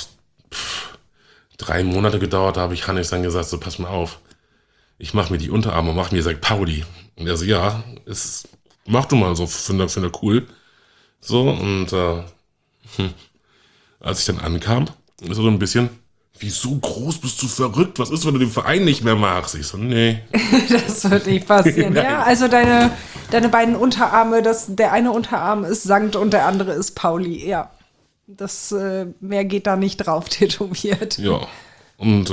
3 Monate gedauert, da habe ich Hannes dann gesagt, so pass mal auf, ich mache mir die Unterarme und mache mir St. Pauli. Und er so, ja, mach du mal so, finde cool. So, und als ich dann ankam, ist so ein bisschen, wieso groß bist du verrückt? Was ist, wenn du den Verein nicht mehr magst? Ich so, nee. Das wird nicht passieren, ja? Also deine beiden Unterarme, der eine Unterarm ist Sankt und der andere ist Pauli, ja. Das mehr geht da nicht drauf tätowiert. Ja, und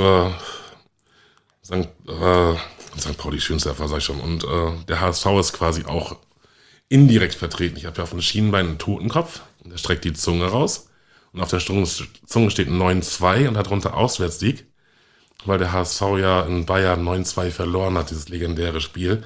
St. Pauli Schönsterfer, sag ich schon. Und der HSV ist quasi auch indirekt vertreten. Ich habe ja auf dem Schienenbein einen Totenkopf und der streckt die Zunge raus. Und auf der Zunge steht 9-2 und darunter Auswärtssieg, weil der HSV ja in Bayern 9-2 verloren hat, dieses legendäre Spiel.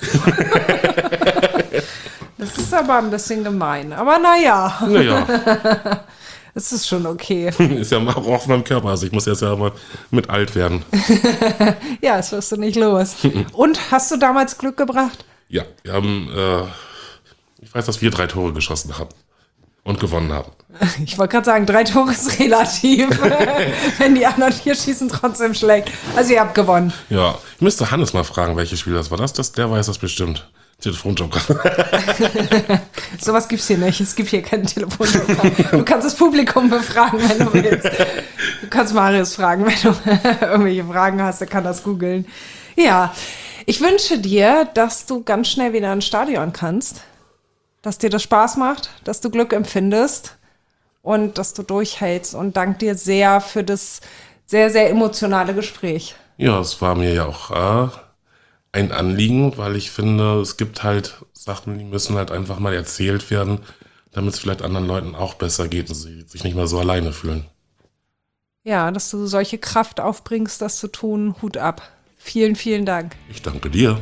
Das ist aber ein bisschen gemein, aber naja. Naja. Es ist schon okay. Ist ja auch auf meinem Körper, also ich muss jetzt ja mal mit alt werden. Ja, das wirst du nicht los. Und, hast du damals Glück gebracht? Ja, wir haben, ich weiß, dass wir 3 Tore geschossen haben und gewonnen haben. Ich wollte gerade sagen, 3 Tore ist relativ. Wenn die anderen 4 schießen, trotzdem schlecht. Also ihr habt gewonnen. Ja, ich müsste Hannes mal fragen, welches Spiel das war. Der weiß das bestimmt. Telefonjoker. Sowas gibt's hier nicht. Es gibt hier keinen Telefonjoker. Du kannst das Publikum befragen, wenn du willst. Du kannst Marius fragen, wenn du irgendwelche Fragen hast, der kann das googeln. Ja, ich wünsche dir, dass du ganz schnell wieder ins Stadion kannst. Dass dir das Spaß macht, dass du Glück empfindest und dass du durchhältst. Und danke dir sehr für das sehr, sehr emotionale Gespräch. Ja, es war mir ja auch ein Anliegen, weil ich finde, es gibt halt Sachen, die müssen halt einfach mal erzählt werden, damit es vielleicht anderen Leuten auch besser geht und sie sich nicht mehr so alleine fühlen. Ja, dass du solche Kraft aufbringst, das zu tun, Hut ab. Vielen, vielen Dank. Ich danke dir.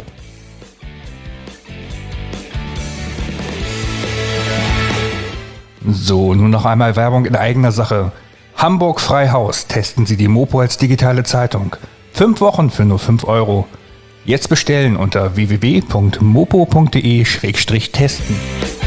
So, nun noch einmal Werbung in eigener Sache. Hamburg Freihaus. Testen Sie die Mopo als digitale Zeitung. 5 Wochen für nur 5 Euro. Jetzt bestellen unter www.mopo.de/testen.